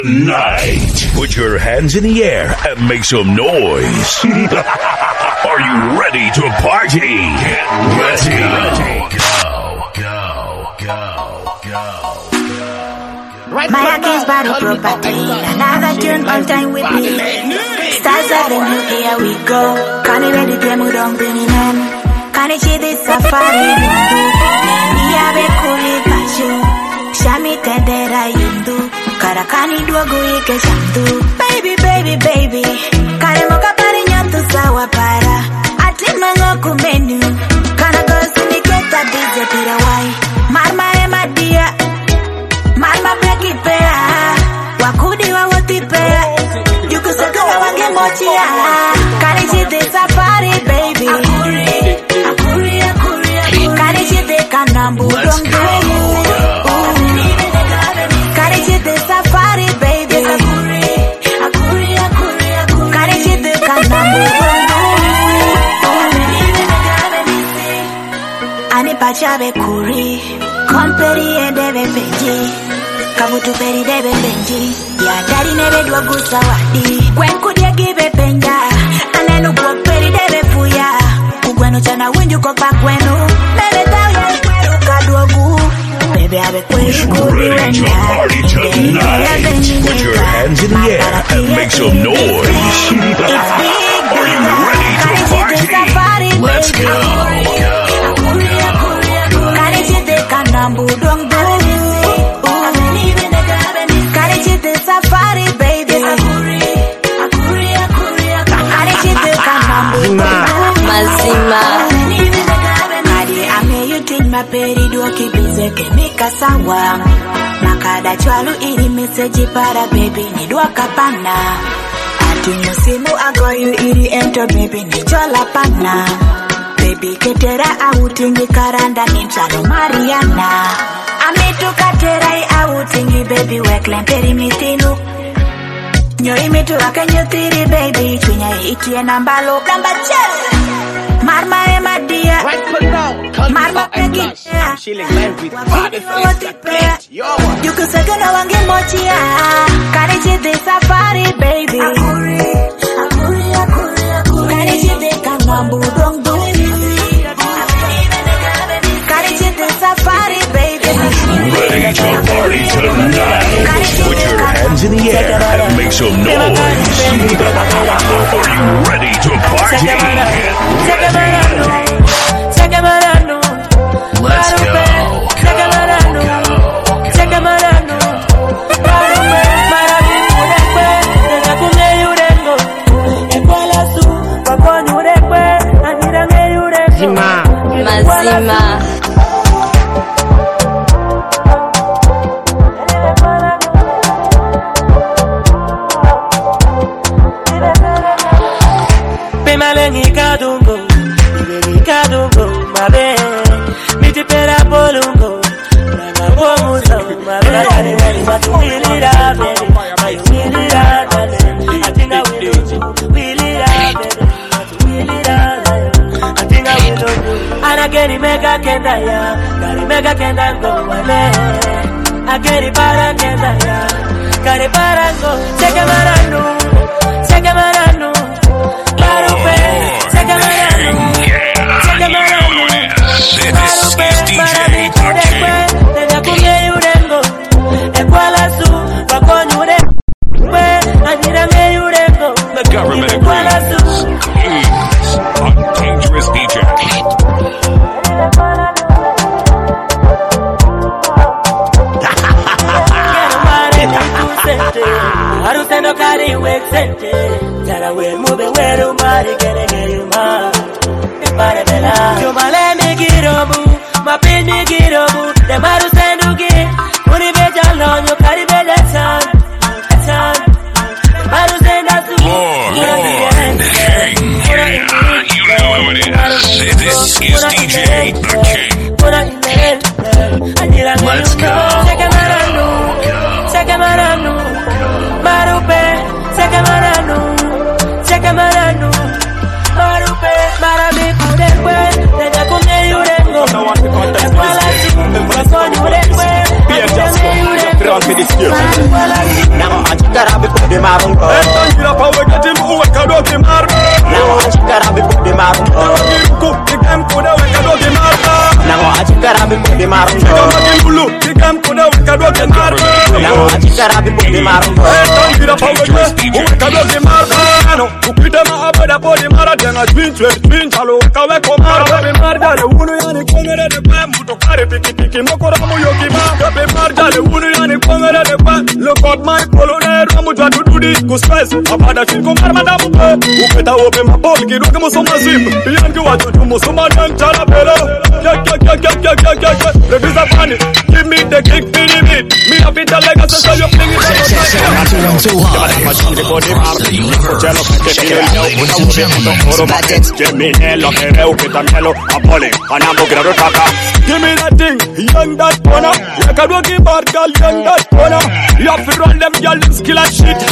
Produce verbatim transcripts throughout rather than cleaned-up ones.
Night. Put your hands in the air and make some noise. Are you ready to party? Let's go. Go, go, go, go. My against body property. Another tune on time with me. Stars are the new, here we go. Can you ready to move on, bring it on? Can you see this safari? We have a cool passion. Shami tendera yindu. Karakani duagu ike shantu. Baby, baby, baby. Kare moka pari nyantu sawa para. Ati mangoku menu. Kana go syndicate a dize pira wai. Marma ema dia. Marma breki pea. Wakudi wa woti pea. Yuku sakura wange mochia. Kare chite safari baby. Akuri, akuri, akuri, akuri. Kare chite kanambu dong dong. Kare chite safari baby. Akuri, akuri, akuri, akuri. Kare chite kanambu dong dong. Ani pachabe kuri. Komperi edebe benji. Kabutu peri debe benji. Ya dari nebe dua gusa wadi. Gwen kudia gibe penja. Anenu kwa peri debe fuya. Ugwenu chana winju kwa pakwenu. Nebe tau ya ikweru kaduagu. Baby abe kweru kuri Ready to party tonight. Put your hands in the air and make some noise. Are you ready to party? Let's go. Kare chite kanambu dong dong. Kare chite safari baby. Kare chite kanambu dong dong. Mazima. Kadi ame you think my peri duoki bize kemika sawa. Nakada chwalu ili message para baby ni duaka pana. Ati musimu agoyu ili ento baby ni chola pana. Baby ketera outingi karanda ni mchalo Mariana. Amitu katerai outingi baby weklen peri mitinu. Nyo imitu akanyo tiri baby chunya ikie nambalo namba chel. Marma ema dia. Marma peki. I'm chilling live with Baddest. You could say no wange mochia. Kare chite safari baby. Akuri, akuri, akuri, akuri. Kare chite kanambu dong dong. Kare chite safari baby. Ready to party tonight. Put your hands in the air and make some noise. Are you ready to party? Let's go. Mazima. Pimalengi kadungo, pimalengi kadungo, mabe. Miti pera polungo, naga bomuzo, mabe. Kani wali matuwilira, baby, matuwilira, baby. Atinga wiluju, wilira, baby, matuwilira, baby. Atinga wiluju. Anageni mega kenda ya, kari mega kenda ngo wale. Ageni para kenda ya, kari para ngo. Cheke maranu, cheke maranu. Marupe, cheke maranu, cheke maranu. Marupe, marami kudekwe, tena kumye yurengo. Ekwala su, wakonyu urekwe, anira me yurengo. The government agrees. He's a dangerous D J. Arusendo kari wexente, jara we mube weru mari kere kere ma. Pare bela, yo male mi girobu, ma pin mi girobu, de marusendo gi, uni beja lonyo kari bela chan, chan. Marusenda su, Hey, you know who it is. This is D J The King. Let's go. Cheke maranu, marupe, cheke maranu, cheke maranu, marupe, marami kudekwe, tena kumye yurengo. Ekwala su, wakonyu urekwe, anira me yurengo. Now marungo. Kama Gulu, kigam kuna wakadwa kemargo. Nango achikara bipo di marungo. Don't get up over there. Wakadwa kemargo. Ukida maabada podi mara denga twin twin twin chalo kawe komargo. Be marga le unu yani kongere de kwa muto kare piki piki mokora muyoki ma. Be marga le unu yani kongere de kwa. Look at my colonel ramu jadu dudi kuspace. Abada chinko marmada mupo. Uketa ope mapol kiruke musoma zip. Yangi wajudu musoma dang chala pelo. Yeah yeah yeah yeah yeah yeah yeah yeah. The visa funny. Give me the kick, feel it. Me a bit of legacy so you bring it on. Too high. Give me that thing, young that corner. You can work in bad girl, young that corner. You have to run them girl, them skill and shit.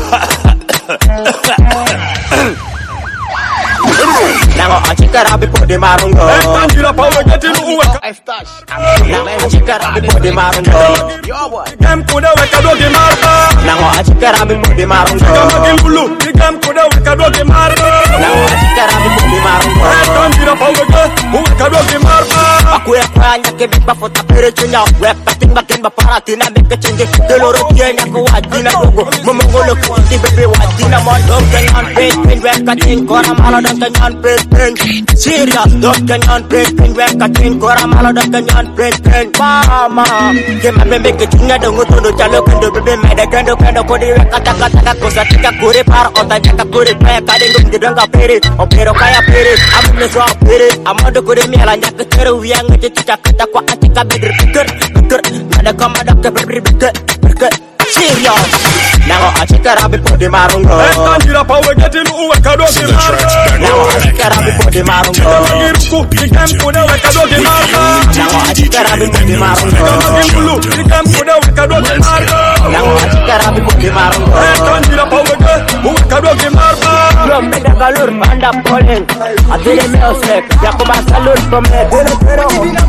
Nango achikara bipo di marungo. Tangira power get in uwe. I stash. Nango achikara bipo di marungo. Yo boy. Gam kuda weka dogi marungo. Nango achikara bipo di marungo. Kama Gulu, gam kuda weka dogi marungo. Nango achikara bipo di marungo. Tangira power get weka dogi marungo. Aku ya kwanya kebeba fota pere chunya. Wepa timba kimba parati na beke chenje. Deloro tienya kuwadina gogo. Momongolo kuti bebe wadina mondong kenyan pin weka tinkora malo dong kenyan pin. Serious dong kenyan pin weka tinkora malo dong kenyan pin. Mama, kema bebe kechunya dong utondo chalo kendo bebe mede kendo kendo kodi weka taka taka kosa tika kure par ota jaka kure kaya kadeng dong gedanga pere. Opero kaya pere, amu neswa pere. Amado kure miala nyaka teru wiang ngece cicak kata kwa atika bedir beker beker. Nada kama dokter berberi beker beker. Serious. Nango achikara bipo di marungo. Tangira power get in uwe kadogi marungo. Nango achikara bipo di marungo. Tangiruku kigam kuda we kadogi marungo. Nango achikara bipo di marungo. Tangiru kigam kuda we kadogi marungo. Nango achikara bipo di marungo. Tangira power get uwe kadogi marungo. From meda galur banda polling. Adile meosek yakuba salur from me. Pero pero.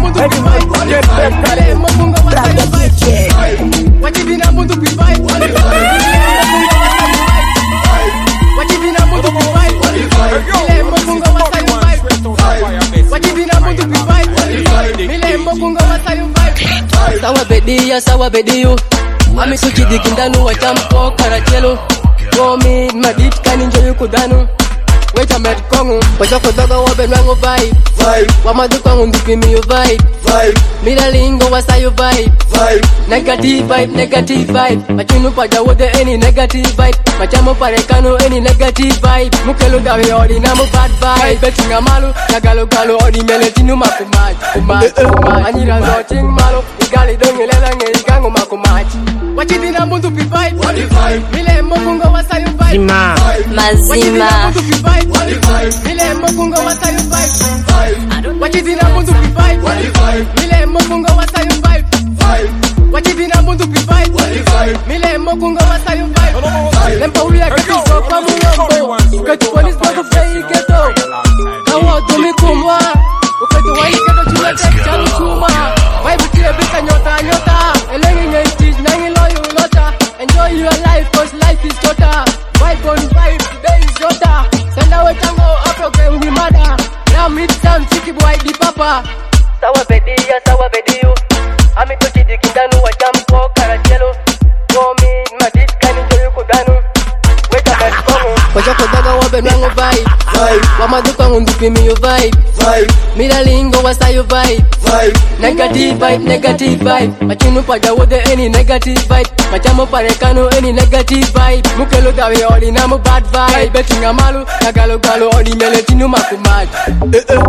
What you been able to be fight? What you been able to be fight? What you been able to be fight? Mile mokunga wasayu fight. Sawa bedi ya sawa bedi you. Ami suchidi kindanu wa champo karachelo. Gomi madit kaninjo yukudanu. Wait a minute, kongu. Wacha kudoga wabe nangu vibe. Vibe. Wamadu kongu ndipimi yo vibe. Vibe. Mila lingo wasayo vibe. Vibe. Negative vibe, negative vibe. Machunu pada wode any negative vibe. Machamo parekano any negative vibe. Mukelo dawe odi namu bad vibe. Betinga malu, nagalo galo odi meletinu makumaji. Kumaji, kumaji. Anyira zoting malu, igali donge lela nge igango makumaji. Wachi dina muntu pi vibe. What the vibe? Mile mokunga wasayo vibe. Zima. Mazima. Mile mokunga wasayo vibe. Wachi dina muntu pi vibe. Mile mokunga wasayo vibe. Wachi dina muntu pi vibe. Mile mokunga wasayo vibe. Lempa uya kito kwa muyombo. Ukati police bako fei keto. Kawa dumi kumwa. Ukati wai keto chula tek chalu chuma. Vibe kile bika nyota nyota. Elengi ngentis nangi loyu lota. Enjoy your life cause life is shorter. Vibe on vibe, today is shorter. Send away tango, afro game we mother. Now meet some chicky boy di papa. Sawa bedi ya sawa bedi you. Ami to chidi kindanu wa jampo karachelo. Gomi madit kaninjo yukudanu. Wait a minute, kongu. Wacha kudoga wabe nangu vibe. Vibe. Wamadu kongu ndipimi yo vibe. Vibe. Mila lingo wasayo vibe. Vibe. Negative vibe, negative vibe. Machunu pada wode any negative vibe. Machamo parekano any negative vibe. Mukelo dawe odi namu bad vibe. Betinga malu, nagalo galo odi meletinu makumaji. Eh eh.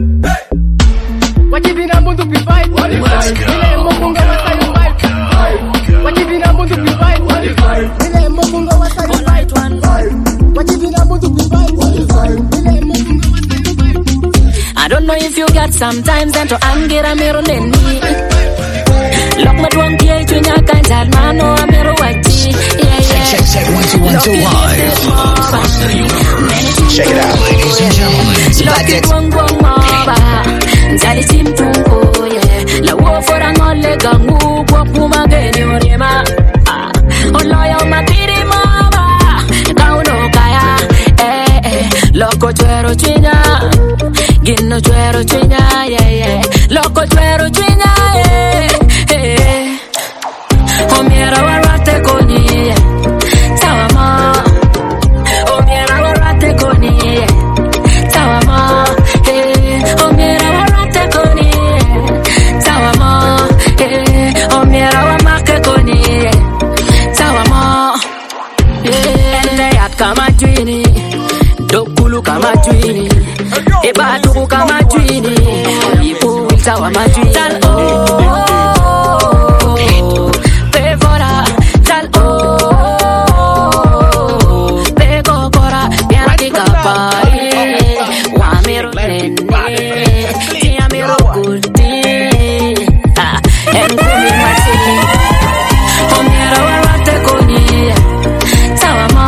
What you been able to be fight? What the vibe? Mile mokunga wasayo vibe. What you been able to be fight? What the vibe? Mile mokunga wasayo vibe. What you been able to be fight? What the vibe? Mile mokunga wasayo vibe. I don't know if you got sometimes then to anger a mirror then me. Lock my drum key to your kind of man or a mirror white. Yeah, yeah. Check, check, one, two, one, two, live. Check it out, ladies and gentlemen. Lock it one, one, more. Zali team tungo, yeah. La wo for an ole gangu, kwa puma geni orema. Oloya matiri mama, kauno kaya. Eh, eh. Loko chuero chinya, gino chuero chinya, yeah, yeah. Loko chuero chinya, yeah. kama twini, dokulu kama twini, ebatu kama twini, ibu itawa matwini. Tal oh, pevora, tal oh, pegokora, pianati kapari, wamero nene, tiamero kurti, ah, enkumi mati, omera warate koni, tawama,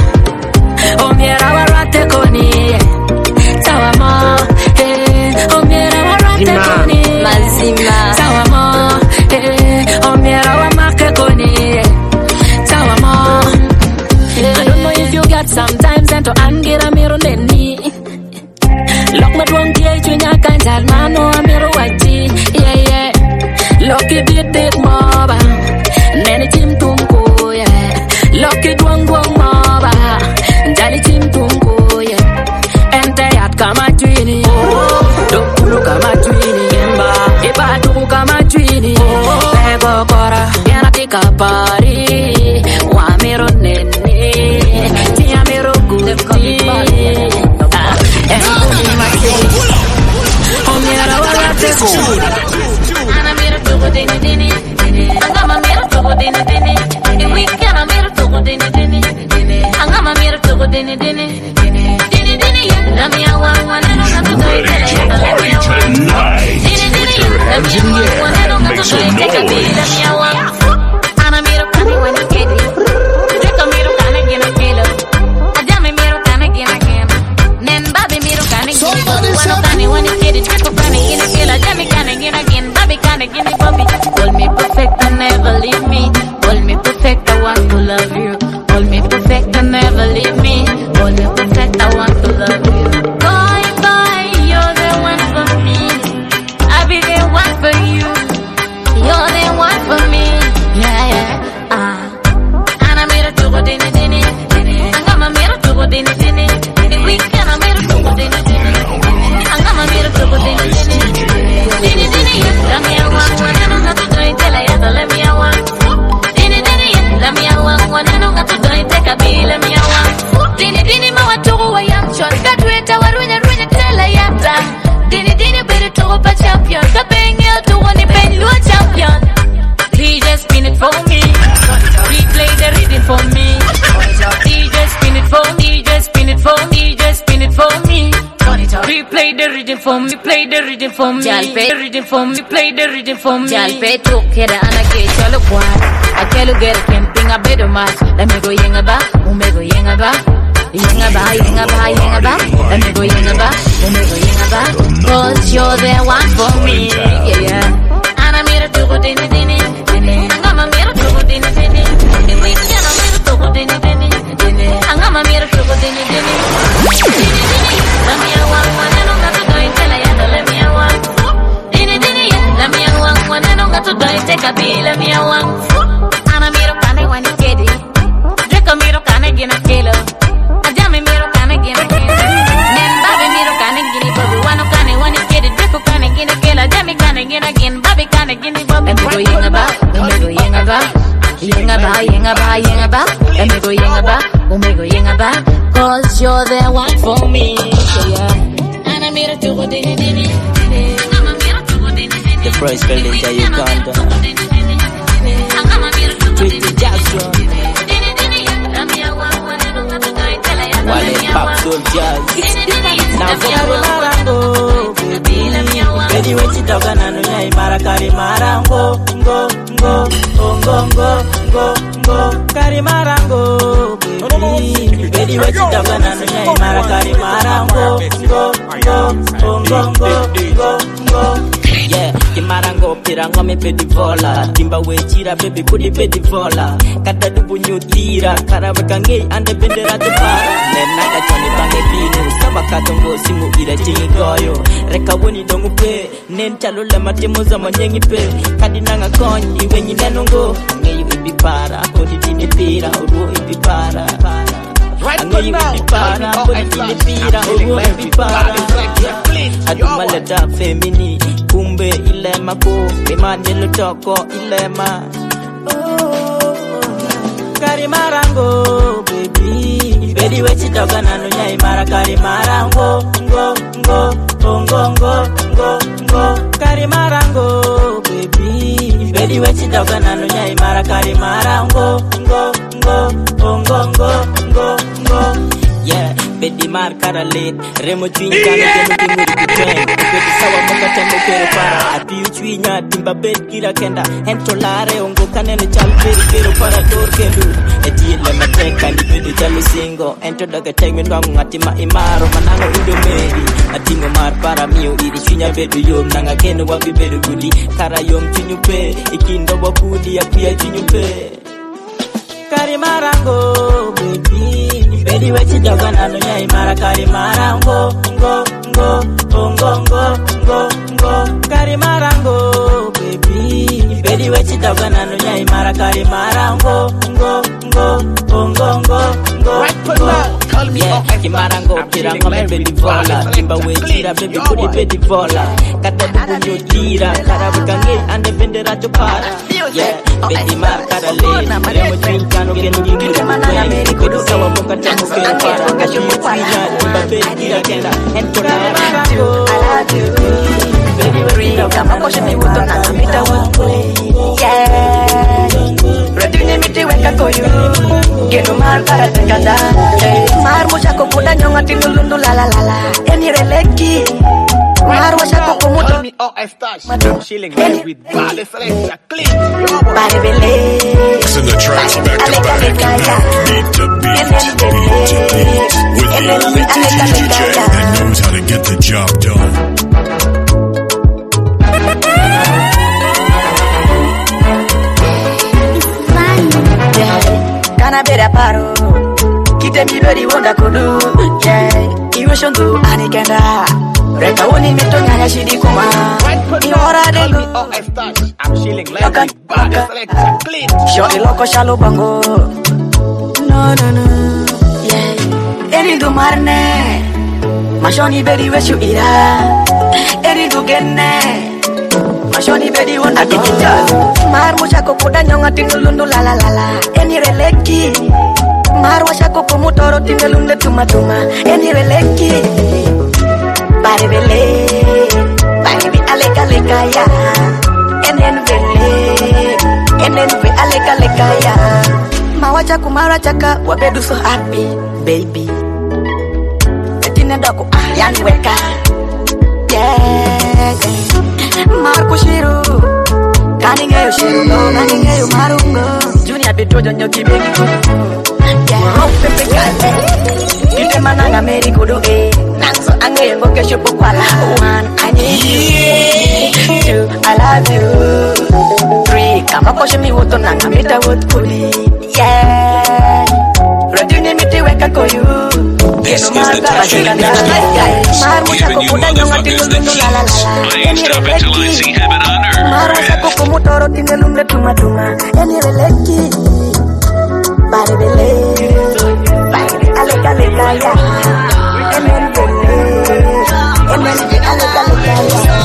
omera warate koni, tawama, eh, omera warate koni, mazima, tawama, eh, omera wamake koni, tawama. I don't know if you got sometimes and to angira miro neni. Lock my drunk cage when you can't tell man no amiro wati. Yeah yeah. Lucky beat beat moba. Nene tim tumko yeah. Lucky drunk drunk moba. Jali tim tumko yeah. Ente yat kama twini. Dokulu kama twini. Yemba. Eba tuku kama twini. Pego kora. Yana tika pari. Wamiro nene. Tiamiro guti. Ah. Enkumi mati. Omera warate koni. Ana miro tuko dini dini. Angama miro tuko dini dini. Iwikana miro tuko dini dini. Angama miro tuko dini dini. Dini dini ya. Lamia wawa neno ngatuto itele ya. Lamia wawa. Dini dini ya. Lamia wawa neno ngatuto iteka bi. Lamia wawa. Ana miro kani wani kedi. Jeka miro kane gina kilo. Ajame miro kane gina gina. Nen babi miro kane gina. Wano kane wani kedi. Jeka kane gina kilo. Ajame kane gina gina. Babi kane gina babi. Hold me perfect and never leave me. Hold me perfect, I want to love you. Hold me perfect and never leave me. Hold me perfect, I want to love you. Bye bye, you're the one for me. I'll be the one for you. You're the one for me. Yeah, yeah, ah. And I'm here to go dini dini. I'm here to go dini dini. This weekend I'm here to go dini dini. I'm here to go dini dini. Dini dini, let me have one. I don't have to do it till I have to let me have one. Dini dini, let me have one. I don't have to do it take a bill, let me have one. Dini dini, ma wa tugu wa yam shot. That way ta wa ruina ruina tell I have time. Dini dini, better tugu pa champion. Ka bengel to one pen lu champion. D J spin it for me. Replay the rhythm for me. D J spin it for me. D J spin it for me. D J spin it for me. Replay the rhythm for me. Play the rhythm for me. Play the rhythm for me. Play the rhythm for me. Jalpe tuk keda anake chalo kwat. Akelu get camping a better match. Let me go yenga ba. Ume go yenga ba. Yenga ba, yenga ba, yenga ba. Let me go yenga ba. Ume go yenga ba. Cause you're the one for me. Yeah, yeah. And I'm here to go dini dini. I'm here to go dini dini. The weekend I'm here to go dini dini. I'm here to go dini dini. Dini dini. Let me have one, one, I don't have to do it till I have to let me have one. Dini dini, let me have one, one, I don't have to do it take a bill, let me have one. Ana miro kane wani kedi. Jeka miro kane gina kilo. Ajame miro kane gina kilo. Nen babi miro kane gini babi. Wano kane wani kedi. Jeka kane gina kilo. Ajame kane gina gina. Babi kane gini babi. Let me go yenga ba. Let me go yenga ba. Yenga ba, yenga ba, yenga ba. Let me go yenga ba. Let me go yenga ba. Cause you're the one for me. Yeah. Ana miro tugo dini dini. Ana miro tugo dini dini. The first village of Uganda. Pretty Jackson. Wale Pop Soul Jazz. Now for Marango, baby. Baby, when she talk and I know you mara kari marango, go, go, go, go, go, go, go, kari marango, baby. Baby, when she talk and I know you mara kari marango, go, go, go, go, go, go, go. Yeah, kimarango pirango me pedi vola. Timba we chira baby budi pedi vola. Kata dubu nyutira, karawe kange ande bendera te para. Nenaka choni bange binu, sama katongo simu ira chingi goyo. Reka woni dongu pe, nen chalo lema temo zama nyengi pe. Kadi nanga konyi, iwe nyinanongo. Nge iwe bipara, kodi dini pira, uru iwe para. Ange iwe bipara, kodi dini pira, uru iwe bipara. Aduma leda femini. Kumbe ilema ko, emanjelo toko ilema. Oh, kari marango, baby. Bedi wechi doga nanu nyai mara kari mara ngo ngo ngo ngo ngo ngo ngo kari mara ngo baby. Bedi wechi doga nanu nyai mara kari mara ngo ngo ngo ngo ngo ngo ngo. Yeah, bedi mar kara late. Remo twinga na demo demo dipeng. Bedi sawa moka tembo kere para. Ati uchwinya timba bed kira kenda. Hento lare ongo kanene chal bedi kero para dor kendu. Eti le mateka ni bedi chalo singo. Ento doga teng min wangu ngati ma imaro manano indo meri. Ati ngo mar para mio iri chwinya bedu yom. Nanga keno wabi bedu gudi. Kara yom chinyupe. Ikindo wakudi ya pia chinyupe. Kari marango baby. Bedi wechi doga nanu nyai mara kari marango ngo ngo ngo ngo ngo ngo kari marango baby. Bedi wechi doga nanu nyai mara kari marango ngo ngo ngo ngo ngo ngo. Yeah, kimarango kirango me bedi vola. Timba wechira baby kudi bedi vola. Kata bubu yo tira karabukange ande bendera chopara. Yeah, bedi mar karale. Remo twinka no kenu yingu. Kudu sawa moka temu kere para. Kashi twinka timba bedi kira kenda. Hento marango I love you. Bedi wechi kama koshe ni wuto na kamita wakuli. Yeah, redini miti weka koyu. Keno mar karate kanda. Mar mo chako kuda nyonga tinulundu la la la la. Eni releki. Mar mo chako kumuto. Call me O F Tash. I'm chilling here with Bale Selecta Clean. Bale bele. Send the tracks back to back. Beat to beat, beat to beat. With the only D J that knows how to get the job done. Kana bera paro. Kite milori wonda kudu. Yeah, iwe shondu anikenda. Reka woni mitonya ya shidi kuma. Iora dengo. O F Tash. I'm chilling here with Bale Selecta Clean. Shorty loco shalo bango. No no no. Yeah. Eri du marne. Mashoni bedi weshu ira. Eri du genne. Mashoni bedi wonda kudu. Mar mo chako kuda nyonga tinulundu la la la la. Eni releki. Mar wa chako kumutoro tinulundu tuma tuma. Eni releki. Bari bele. Bari bi aleka leka ya. Enen bele. Enen be aleka leka ya. Mawacha kumara chaka wabedu so happy baby. Etine doko ah yani weka. Yeah. Marco Shiru. Kaninge yo shiru no, kaninge yo marungo. Junior Petro jonyo kibegi kudu. Yeah, rope pekate. Kite mananga meri kudu eh. Nangso ange yengo kesho pokwala. One, I need you. Two, I love you. Three, kama koshe mi woto nanga mita wot kuli. Yeah. Rajuni miti weka koyu. This is the Tasha Mix. Giving you motherfuckers the heat. I ain't stop until I see heaven on earth. Marasako kumutoro tinelumle tuma tuma. Eni releki. Bari bele. Bari aleka leka ya. Eni bele. Eni aleka leka ya.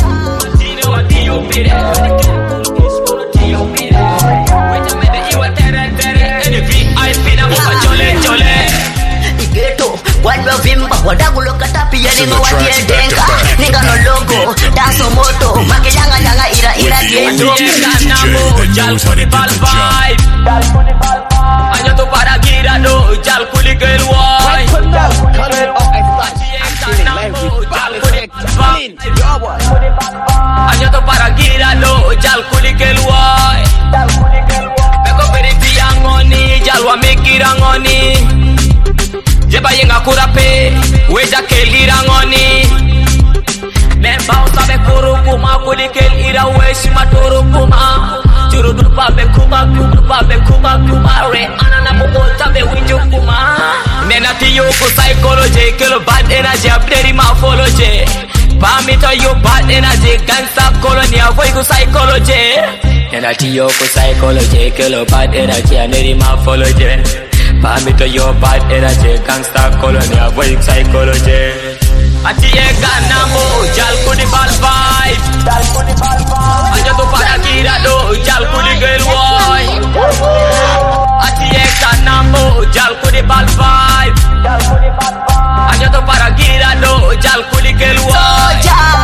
Wadwa vimba, wadagulo katapi ya nima watiedenga. Ninga no logo, danso moto, makijanga janga ira ira tiendo. Jal kuni bal vibe, Jal kuni bal vibe. Anyoto para gira do, jal kuli girl why. Jal kuni girl why. I'm chilling live with Bale Selecta Clean. Anyoto para gira do, jal kuli girl why. Jal kuli girl why. Beko periti angoni, jal wa mekira ngoni. Jeba yenga kurape, weja kelira ngoni. Memba usabe kurukuma, kulikel ira weshi maturukuma. Churudu pabe kuma, kuma pabe kuma, kuma re. Anana mugota be winju kuma. Nena tiyo ku psychology, kilo bad energy, abderi morphology. Pamito yo bad energy, gangsta colony, avoid ku psychology. Nena tiyo ku psychology, kilo bad energy, abderi morphology. Pamito yo bad energy, gangsta colony, avoid psychology. Ati ega namo, jal kuni bal vibe. Jal kuni bal vibe. Anyoto para gira do, jal kuni girl boy. Ati ega namo, jal kuni bal vibe. vibe. Ayo to para girando, jal kuli ke luai.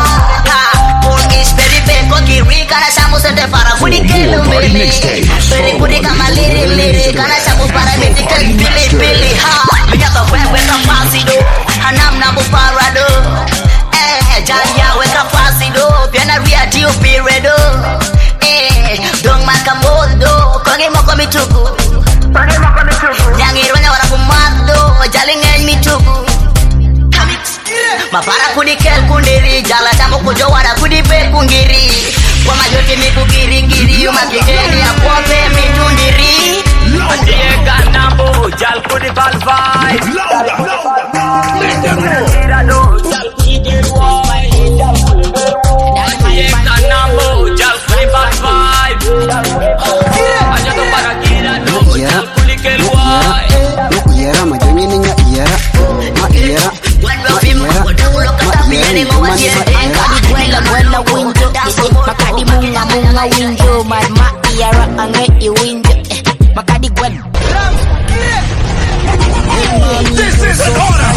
Kana samu sente para kudi kelu mili Pili kudi kama liri liri Kana samu para miti keli pili pili Ha, minyato wewe kapasi do Hanam na bupara do Eh, jaya we kapasi do Piana ria dio pire do Eh, dong makamodo Kongi moko mituku Kongi moko mituku Nyangironya wara kumado Jalingan mituku Mapara kudi kel kundiri Jala samu kujo wara kudi pel kungiri Kwa majote miku giri giri Umakigeni ya pompe mitundiri Andiye kanambo Jal kudi bal vibe Louder, louder. Let them know. Jal kudi geruai Andiye kanambo Jal kudi bal vibe Ayo to para girando Jal kudi geruai Iera majonye ninya iera Ma iera Makadi munga munga winjo Marma iara ange i winjo Makadi gwen This is an order.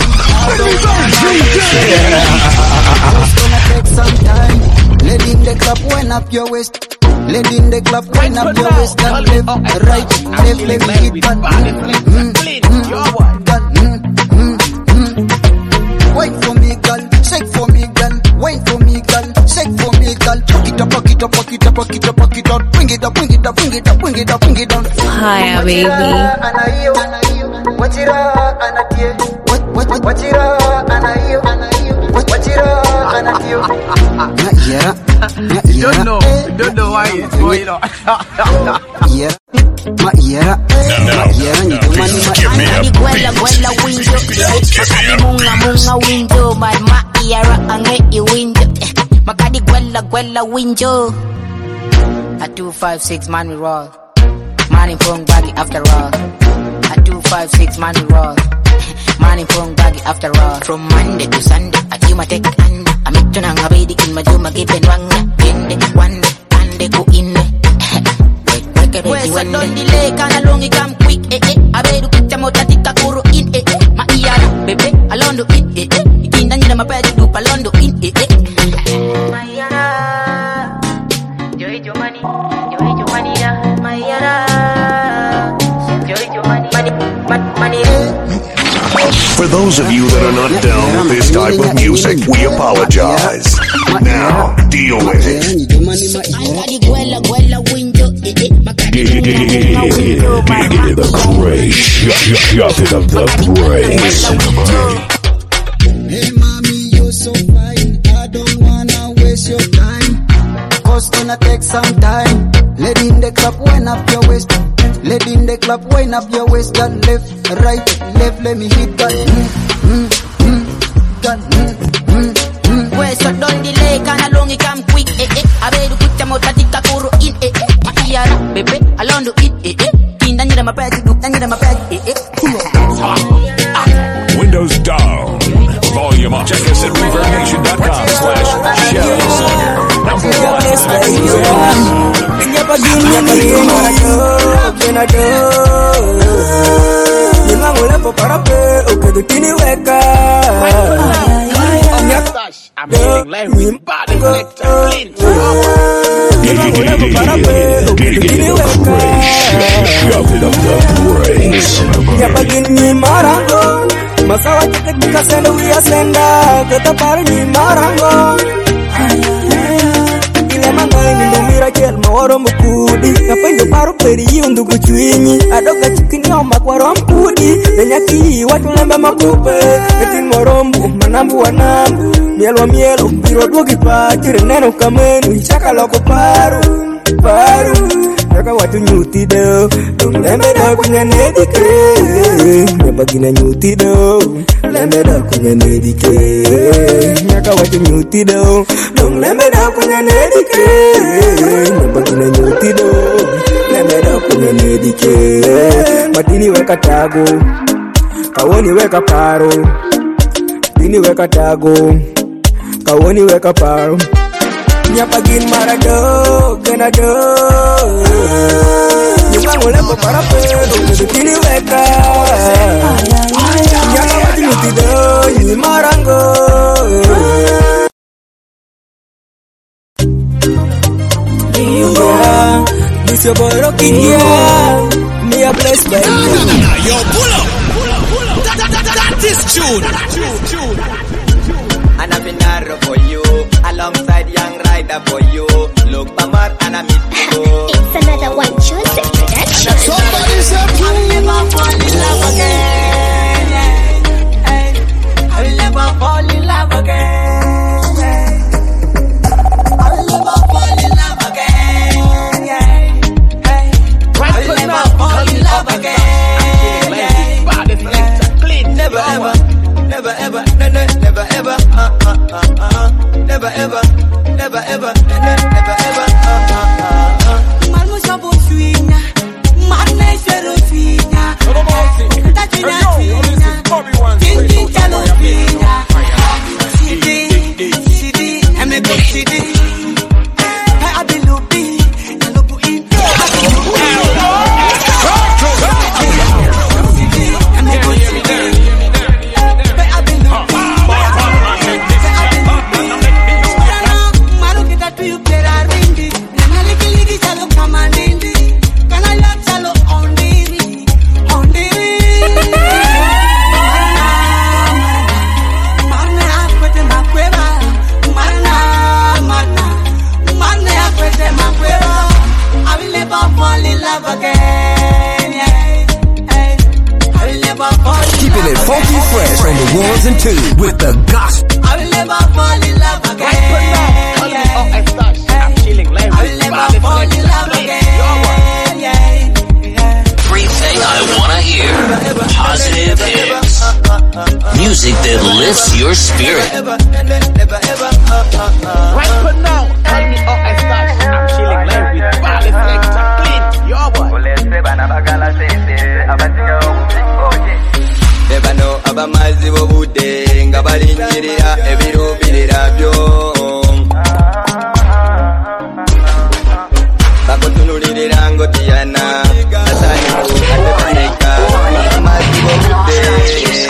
It's gonna take some time. Let in the club, wind up your waist. Let in the club, wind up your waist. And left, right, left, let me hit that. Mm, mm, that, mm, mm, mm. Wait for me, girl. Shake for me, girl. Wait for me, girl. Shake for me, girl. Pack it up, pack it up, pack it up, pack it up, pack it up. Bring it up, bring it up, bring it up, bring it up, bring it down. Hi, baby. Watch it up, and I hear. What, what, what, watch it up, and I hear. What, watch it up, and I hear. Yeah, yeah, You don't know, you don't know why it's going on. yeah, ma yeah, Now, yeah, now, now, give me a Gwela gwela winjo Makadi munga munga winjo Marma iara ange i winjo Makadi gwela gwela winjo A two five six man we roll Man in front baggy after all A two five six man we roll Man in front baggy after all From Monday to Sunday I do my take and I make to nanga baby in my juma give and wanga Bende one and they go in Wesa don't delay, kana longi come quick, eh eh. Abedu kucha mota tika kuro in, eh eh. Ma iyara, bebe, alondo in, eh eh. Ikinda nina mapeji dupa londo in, eh eh. Ma iyara, joy jo money, joy jo money ya. Ma iyara, joy jo money, money, money. For those of you that are not down with this type of music, we apologize. Now, deal with it. Get the praise. Shut it up the praise. Hey mommy, you're so fine. I don't wanna waste your time. Cause gonna take some time. Let in the club, wind up your waist. Let in the club, wind up your waist. That left, right, left, let me hit that. Mm, mm, mm, that mm, mm, mm. Wesa don't delay, kana longi come quick, eh eh. Abedu kucha mota tika kuro in, eh eh. Ma iyara, bebe, alondo in, eh eh. Kinda nina mapeji dupa, nina mapeji, eh eh. Windows down. Volume up. Check us at reverb nation dot com slash shows. Number one. Nyapa gini nyapa gini Nima ngulepo parape Ukedutini weka I'm feeling like we body collector. Nima ngulepo parape Ukedutini weka Shove it up the praise. Nyapa gini marango Masawa chete kika sendo uya senda Keta pari ni marango Mangai ni mumira kel mawaro mukudi Kapenjo paro peri yundu kuchuinyi Adoga chikini oma kwa rompudi Nenyaki watu lemba makupe Netin morombu manambu wanambu Mielo mielo biro duogi pa Kire neno kamenu Ichaka loko paru Paru Yaka watu nyuti do Lembe da kunya nedike Nyamba gina nyuti do Lembe da kunya nedike Yaka watu nyuti do Lembe da kunya nedike Nyamba gina nyuti do Lembe da kunya nedike Matini weka tago Kawoni weka paro Dini weka tago Kawoni weka paro Nyapa gin marado, ganado Nyunga ngulepo para pero Kudutini weka It's your boy Rocky here. Me a blessed by you. Yo, pull up. That, that, that, that is June. And I've been narrow for you, alongside Young Rider for you. Look, Bamar and I'm it. It's another one, Joseph Production. Somebody said, I'll never fall in love again. I'll never fall in love again. I'll never fall in love again. I'll never fall in love again. Never ever, never ever, never ever, uh, uh, uh, uh, never ever, never ever, never ever, uh, uh, uh. Manu sabo suina, manu sero suina, tatina suina, tintin chalo suina, sidi, sidi, eme go sidi, hey abilubi, alubu in, eme go sidi. Keeping it funky fresh on the ones and twos with the gospel. I will never fall in love again. I'm chilling live I will never fall in love again. Everything I wanna hear. Positive hits. Music that lifts your spirit. Right but now, tell me how I start. I'm chilling live with Bali Selector. Clean, your boy. Never know about my zero wooding, Gabalingiria, every robin, byo. Bakotunuri Rango Tiana, Asano, Atapaneka, Masibo Wooding.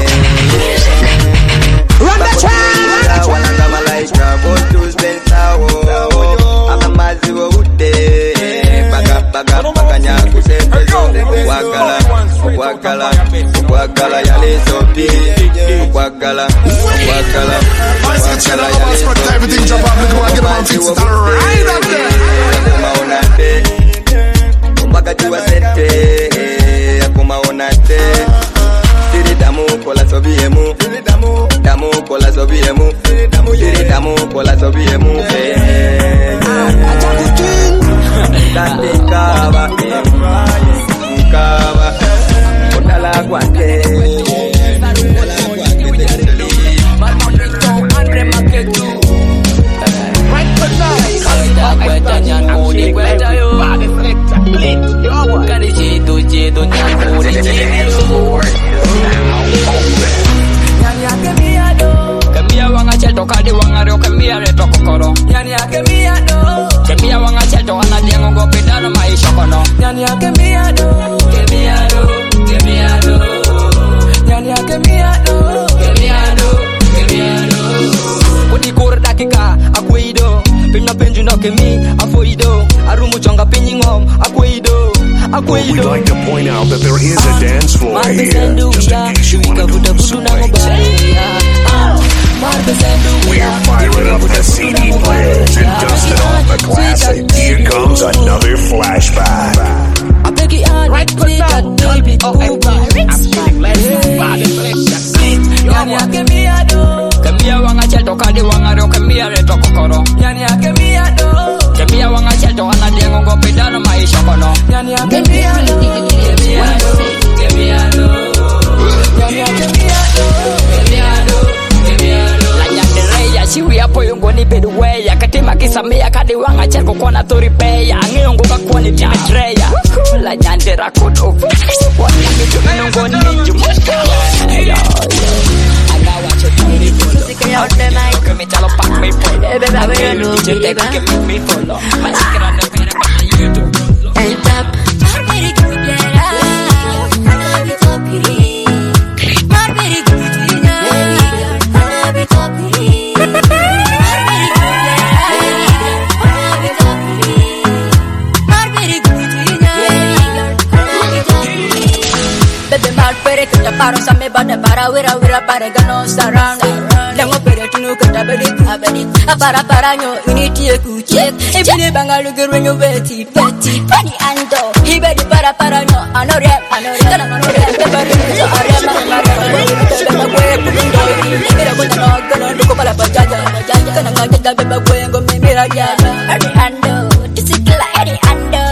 Run the track! Wananga Malaika, go to Spencer, Abamazibo Wooding, Baga, Baga, Baganya, Kusepezo, Wakala, Wakala. Wakala yale sopi, wakala, wakala, wakala yale sopi. Everything jump up, look at my feet, start right up there. Maonate, kumbaga tuwa sete, kumaonate. Siri damu kola sobi emu, damu, damu kola sobi emu, siri damu kola sobi emu. Dante kaba, kaba. La guante, Kemia wanga cheto kadi wanga rio kemia reto kokoro. Yani akemia do. Kemia wanga cheto ana diengo go pedano maisha kono. Yani akemia do. Kemia do. Kemiado, nyanya kemiado, kemiado, kemiado. Odi kur dakika, akuido. Pina penju no kemi, afoido. Arumu chonga penyingom, akuido, akuido. We'd like to point out that there is a dance floor here, just in case you wanted to participate. We're firing up the C D players and dusting off the classic. Here comes another flashback. I beg you on, right see that baby oh, I'm feeling like Bali Selector. Yani akemiado, kemia wanga cheto kadi wanga rio kemia reto kokoro. Yani akemiado, kemia wanga cheto ana diengo go pedano maisha kono. Yani akemiado, kemiado, kemiado. Yani akemiado, kemiado, kemiado. La nyande reya chiwi apo yungo ni bedweya katima kisamia kadi wanga cheto kona tori peya ngiyongo kakwani tine treya. La nyande rakodo. Wani mitu minungo ni minju. Yeah, I got what you're doing. Out the night. Give me tell pack me full. I feel you just take give me full. My chicken on the bed by you too. And up. I'm very good, yeah. I love it up here. I'm very good, yeah. I love it up here. I'm very good, yeah. I love it up here. I'm very good. Mar pere kita paro same bada para wira wira para gano sarang. Lengo pere tunu kita bedi abedi. Para para nyo ini tie kucek. Ebile bangalu gerwenyo beti beti. Pani ando. Ibedi para para nyo anore anore. Kana anore bebari so are ma ma. Beba kwe kundoi. Ira kunda no gano duko pala bajaja. Kana ngaja beba kwe ngo mimira ya. Ani ando. Disikla ani ando.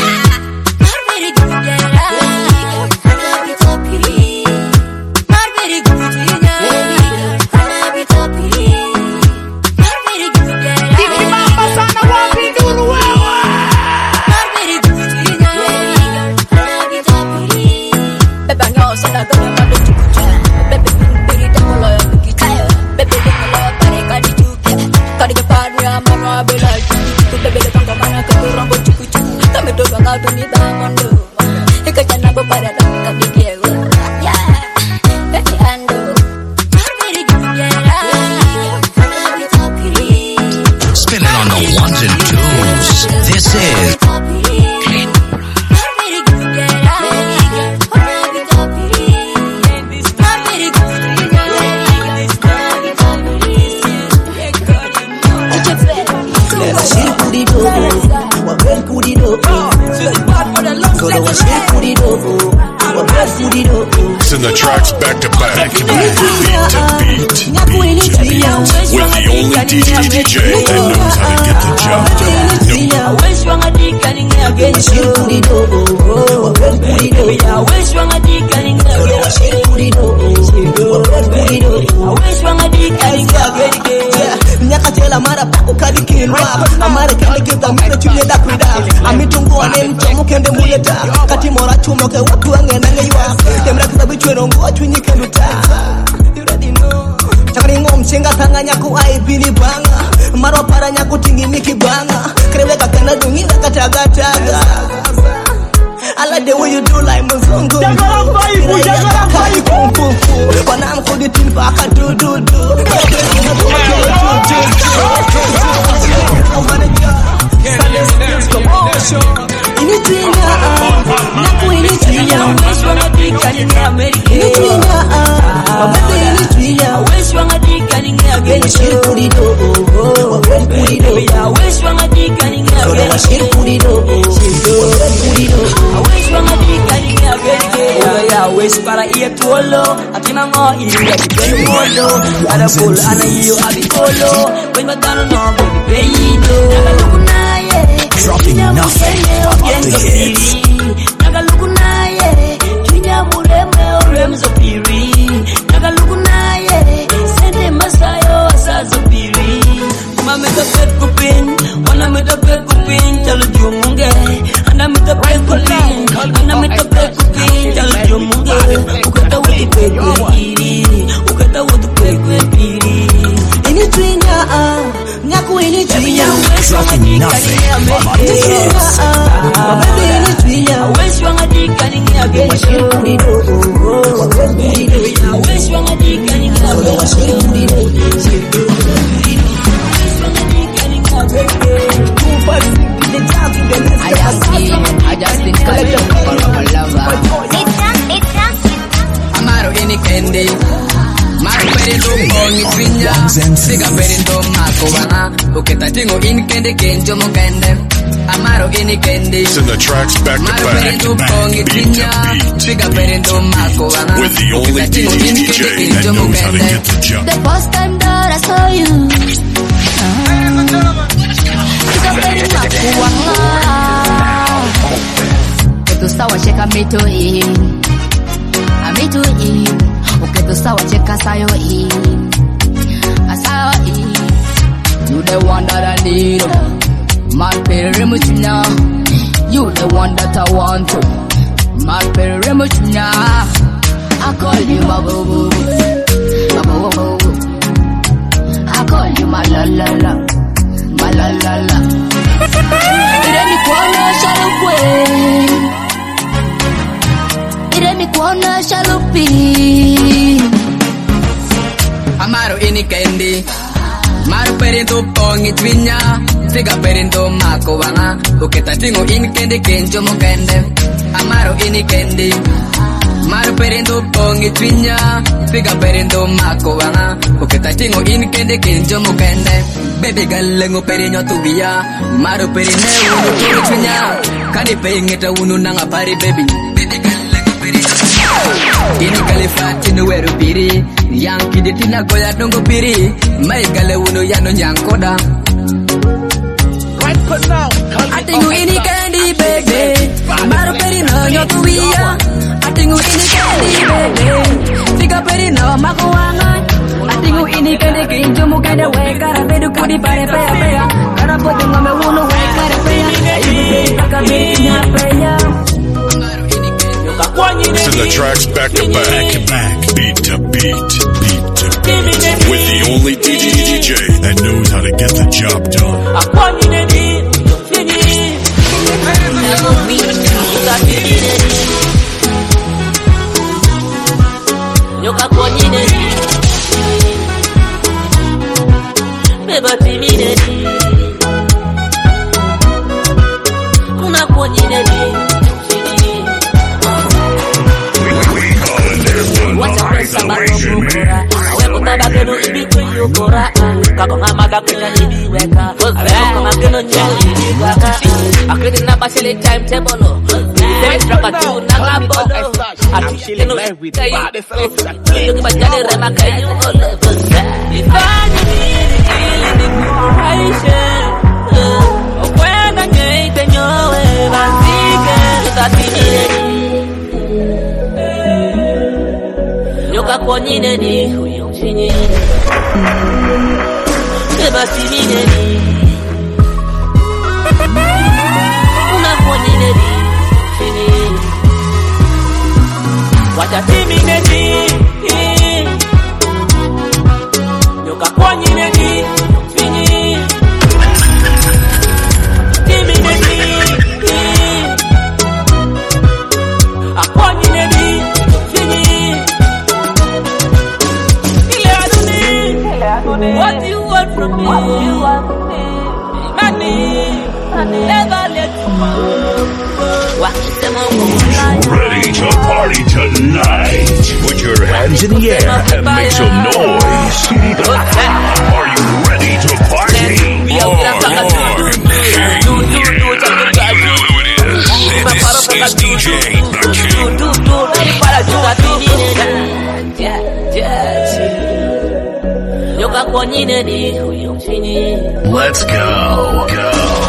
Spinning on the ones and twos. This is Send the tracks back to back, beat to beat, beat to beat, with the only D J that knows how to get the job done. Nyakatela mara pako kadikilwa amare kende kita mire chunye da kuida amitungu ane mchomo kende muleta kati mora chumo ke watu wange nangeywa temra kita bichwero ngo chunyi keluta you ready know chakari ngom chenga tanganya ku ai bili banga maro para nyaku tingi miki banga krebe kakana dungi kataga taga I like the way you do like Muzungu. Jagara vibe, jagara vibe. When I'm for the team back, I do do do. Initiative, naku initiative. Wish wanna be getting America. Initiative, mama initiative. Wish wanna be getting again. Shiri kuri do, kuri do. Wish wanna be getting again. Shiri kuri do, kuri do. Wish wanna be getting again. Yeah, wish para iya tuolo. Atina ngo iya kibelu molo. Ada full ana iyo abikolo. When my dano no baby do. dropping nothing off the hits. Nagalukunaye, tunya mureme oremzo piri. Nagalukunaye, sende masayo asazo piri. Mama the pet kupin, wana me the pet kupin, tell you munge. Ana me the pet kupin, ana me the pet kupin, tell you munge. Ukata wuti pet kupiri, ukata wuti pet kupiri. Ini tunya ah, nyaku ini tunya. Dropping nothing off the hits. Mama ini tunya, wish wanga dikaning again. Wish wanga dikaning I just been, I just been calling for a lover. Amaro ini kendi, Maro perindo kongi pinya, siga perindo mako wana, uketa tingo ini kendi kenjo mo kende. Amaro ini kendi, send the tracks back to Maro back, perindo back kongi beat pinya, to beat, siga perindo mako wana, with the only D J that knows how to get the job. The first time that I saw you, Uketu sawa cheka mito hii, amito hii. Uketu sawa cheka sayo hii, asayo hii. You the one that I need, man pere muchina. You the one that I want to, man pere muchina. I call you my boo boo, my boo boo. I call you my la la la, my la la la. Ireni kuona shalupwe, ireni kuona shalupi. Amaro ini kendi, Maro perindo pongi twinya, siga perindo mako wana, uketa tingo ini kendi kenjo mo kende. Amaro ini kendi, Mar perindo pongi twinya, piga perindo mako wanga. Oketa tingo in kende kinjo mukende. Baby girl lengo perinyo tubiya. Mar perine unu turu twinya. Kani pengeta unu nanga pari baby. Baby girl lengo perinyo tubiya. Ini kalifati no weru piri. Yang kidi tina goya dongo piri. Mai gale unu yano nyankoda. Right for now. Atingu ini candy baby. Mar perino nyotubiya. Atingu ini candy baby. Tiga perino mako wanga. Atingu ini candy kinjo mukende we kara bedu kudi pare paya paya. Kara pote ngome unu we kare paya. Ibu baby kakabini na paya. Listen the tracks back to back, back, beat to beat, beat to beat, with the only D J that knows how to get the job done. I'm chilling live with body Konyine ni huyo mchinyi Beba simine ni Una konyine ni mchinyi Wacha simine ni Nyoka konyine ni mchinyi Simine ni Akonyine ni mchinyi What do you want from me? What do you want from me? Money, money, never let you go. Ready to party tonight? Put your hands in the air and make some noise. Are you ready to party? This is D J Let's go, go,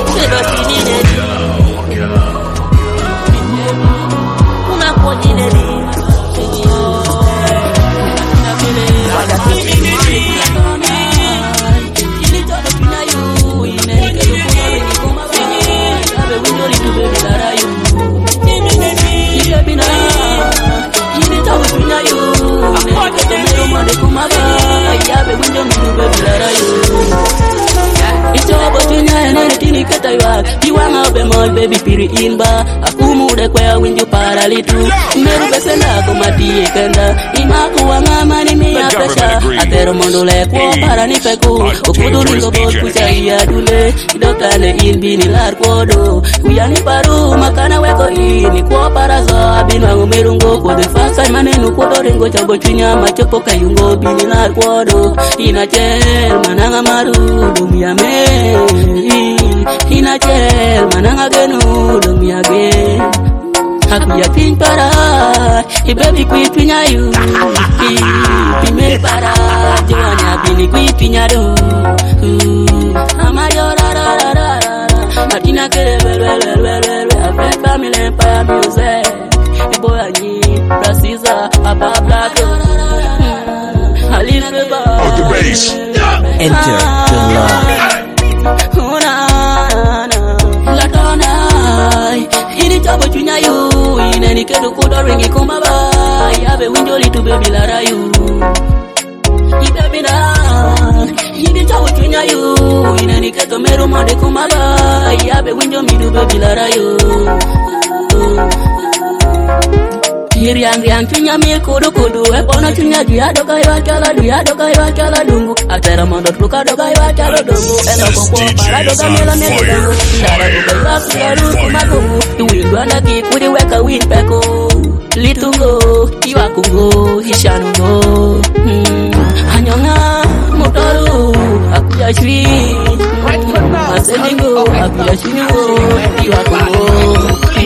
baby piri inba akumude kwa winju paralitu meru besenda kumatie kenda imaku wangama ni mia pesha atero mondole kwa parani peku okuduringo bol kuchaya dule idokane ilbini lar kodo kuyani paru makana weko ini kwa parazo abinwa umerungo kwa the first time manenu kodo ringo chabo chinya machopo kayungo bini lar kodo inachel mananga maru dumia me inachel mananga genu dumia ge hakuya tin para e baby quit pinya you e me para joanya bini quit pinya do amayora ra ra ra matina kere wel wel wel wel avec family pa music e boy ni precisa aba black Halil beba out the bass enter the love Chabo chunya you ine ni kedo kudo ringi kumaba yabe winjo litu baby lara you ibaby na ine chabo chunya you ine ni kedo meru mode kumaba yabe winjo midu baby lara you Hiriang riang chunya mil kudu kudu Epona chunya dia doka iwa kala dia doka iwa kala dungu Atera mondot luka doka iwa kala dungu Eno koko para doka mila mila dungu Dara doka iwa kala dungu kumagungu Tuwindu anda kipudi weka win peko litungo iwakungo ishanugo anyonga motoru akuya chui maselingo akuya chingo iwakungo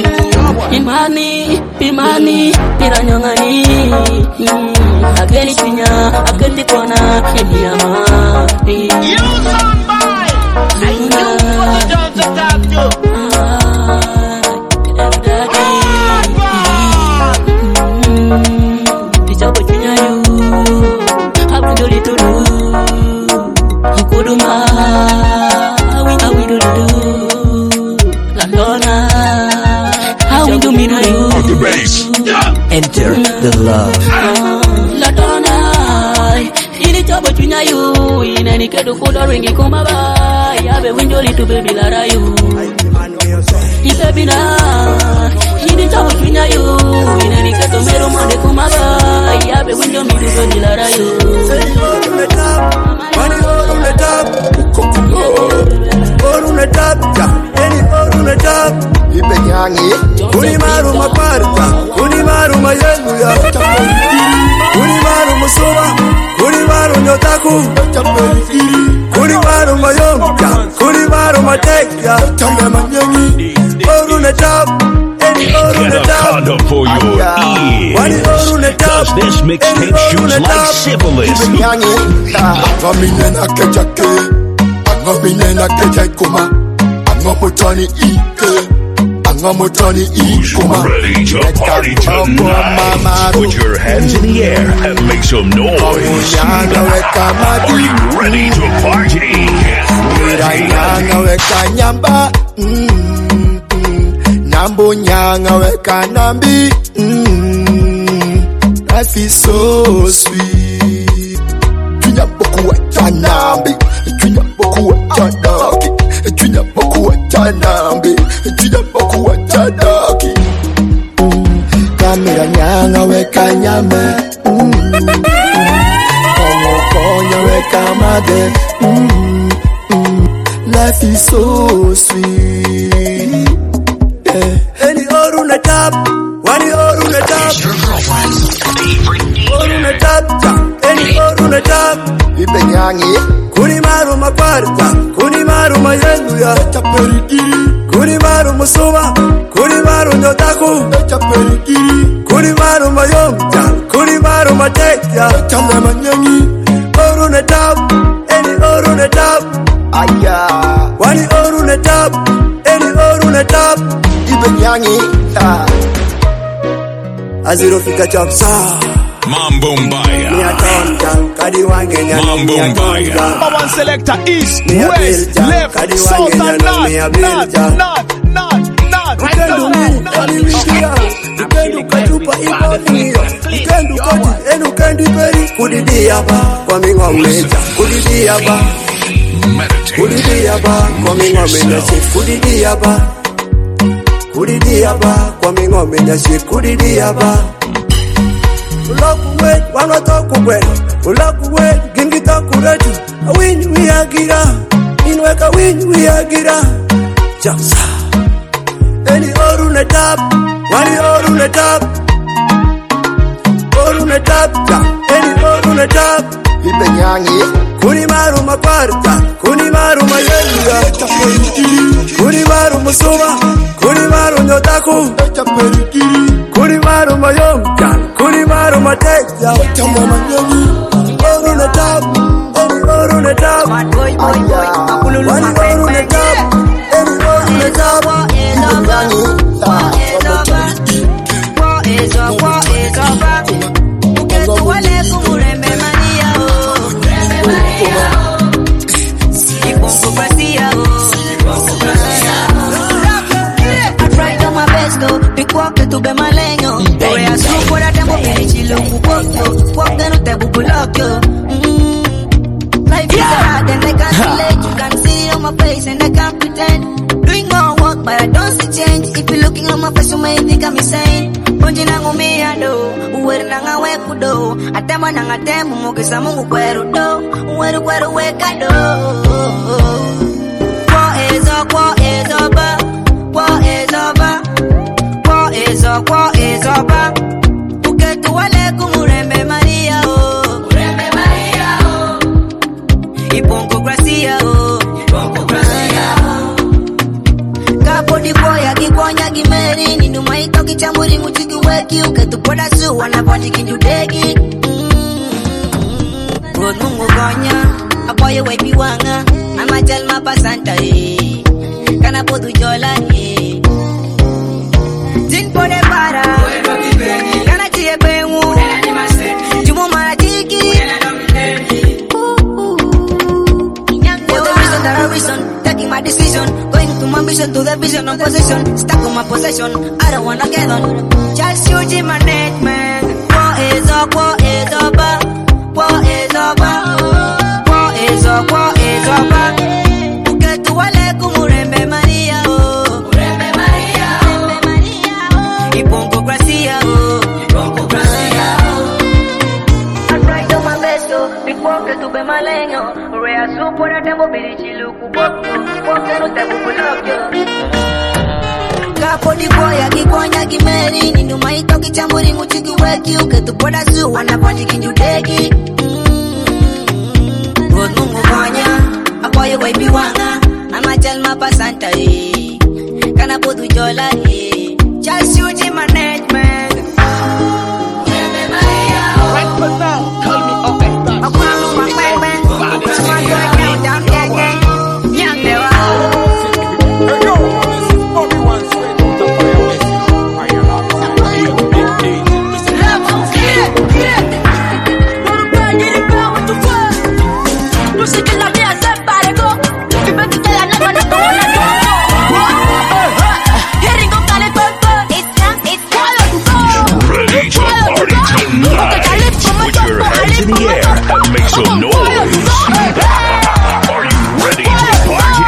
imani imani piranyongani ageni chinya ageni kona kiyama you sound by I know what you just attack you Tijabu chinya you abundoli tulu kuduma awi awi do do landona awi do mi do the bass. Enter the love. La donna, ini coba punya you, ini ni kedu kuda ringi kumaba, ya be winjoli tu baby lara you. Ibe bina, ini coba punya you, ini ni kedu meru mande kumaba, ya be winjoli tu baby lara you. Money all on the top, all on the top, any all on the top. Ibe nyangi, kuni maru maparta, kuni maru mayeluya, kuni maru musuwa, kuni maru nyotaku, kuni maru mayomka, kuni maru matekya, all on the top, any all on the Get a top. condom for your ears, cause this mixtape shoots like syphilis. Ibe nyangi, agamine na kechake, agamine na kechakuma, agamotani ike. Who's ready to party tonight? Put your hands in the air and make some noise. Are you ready to party? Nambo nyanga weka nambi. Life is so sweet. Tunya boku wacha nambi. Tunya boku wacha daki. Tunya boku wacha nambi. Tunya boku wacha daki. Kamera nyanga weka nyame. Kongo konya weka made. Life is so sweet. Any oru na tap, wani oru na tap. Oru na tap, any oru na tap. Ibe nyangi, kuni maru makwarta, kuni maru mayenduya, chaperikiri. Kuni maru musuma, kuni maru nyotaku, chaperikiri. Kuni maru mayomja, kuni maru matekya, chamema nyangi. Oru na tap, any oru na tap. Aya, wani oru na tap, any oru na tap. Ibe nyangi, ha. Aziro fika chapsa. Mambo Mbaya. Mambo Mbaya. Number one selector east, west, left, south and north, north, north, north, north. Right now. Ukendu katupa iponia, ukendu kati enu kendi peri. Kudidia ba, kwa mingo meja. Kudidia ba, kudidia ba, kwa mingo meja shit. Kudidia ba, kudidia ba, kwa mingo meja shit. Kudidia ba. Uloku wet, wana toku wet. Uloku wet, gingi toku retu. A win we agira, inweka win we agira. Jamsa. Any oru na tap, wani oru na tap. Oru na tap, any oru na tap. Ibe nyangi, kuni maru makwarta, kuni maru mayenduya. Kuni maru musuma, kuni maru nyotaku. Kuni maru mayomka, kuni maru matekya. Oru na tap, any oru na tap. Wani oru na tap, any oru na tap. Life is hard and I can't relate. You can see on my face and I can't pretend. Doing more work but I don't see change. If you're looking on my face you may think I'm insane. Ponji nangu miado, uweru nanga weku do. Atema nanga temu mugisa mungu kweru do. Uweru kweru weka do. War is up, war is over. War is over. War is up, war is over. wanapondi kinjudegi. Road mungu gonya, apoye wepi wanga, ama jalma pasanta eh. Kana podu jola eh. Din pone para, kana tie bengu, jumu maratiki. For the reason that I reason, taking my decision, going to my mission to the vision of possession, stuck on my possession, I don't wanna get on. Just huge management, war is up, war is over, war is over, war is up, war is over. Uketu wale kumurembe Maria, oh, urembe Maria, urembe Maria, oh, ipongo gracia, oh, ipongo gracia, oh. I write on my best, oh, before que tuve maleño, rea supora tempo birichilu kuboto, porque no te bubuloyo. Kapo di boya kikonya kimeri, ninu maito kichamburi muchiki weki, uketu poda su wanapondi kinjudegi. Road mungu gonya, apoye wepi wanga, ama jalma pasanta eh. Kana podu jola eh. Just huge management. Urembe Maria, oh. Right for now, call me up and down. Akuna luma pepe, akuna doa down down gang gang. Young dewa. Yo, this is Bobby One straight to the fire message. Fire alarm. Love, get it, get it. Wanna burn, get it, burn, what the fuck? Music in la vida, se pare go. Que me quite la nada, no te voy a go. Hearing go, call it, burn, burn. It's time, it's time to go. Ready to party tonight. Put your hands in the air and make some noise. Are you ready to party?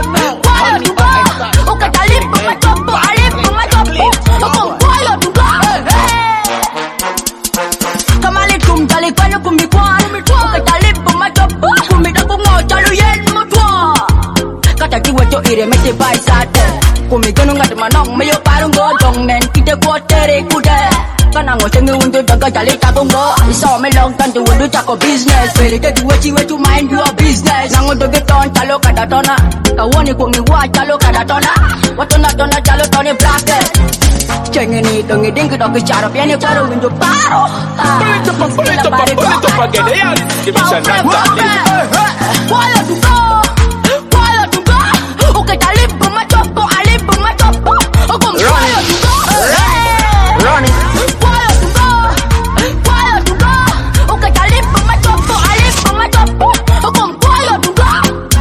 Mete paisate, kumi ganu ngat manong mayo parung go dong nen kita kuatere kuda. Kana ngo tengu undu daga jali tagongo. Iso me long tan tu undu chako business. Pele ke duwe chiwe to mind your business. Nango doge ton chalo kada tona. Kawoni kumi wa chalo kada tona. Watona tona chalo toni bracket. Cengeni dongi ding do ke charo piane paro undu paro. Pulito pa pulito pa pulito pa gede ya. Give me some that. Wala tu go. Wala tu go. Okay, I live for my top, I live for my top. Oh, come fire to go. Run it. Fire to go. Fire to go. Okay, I live for my top, I live for my top. Oh, come fire to go.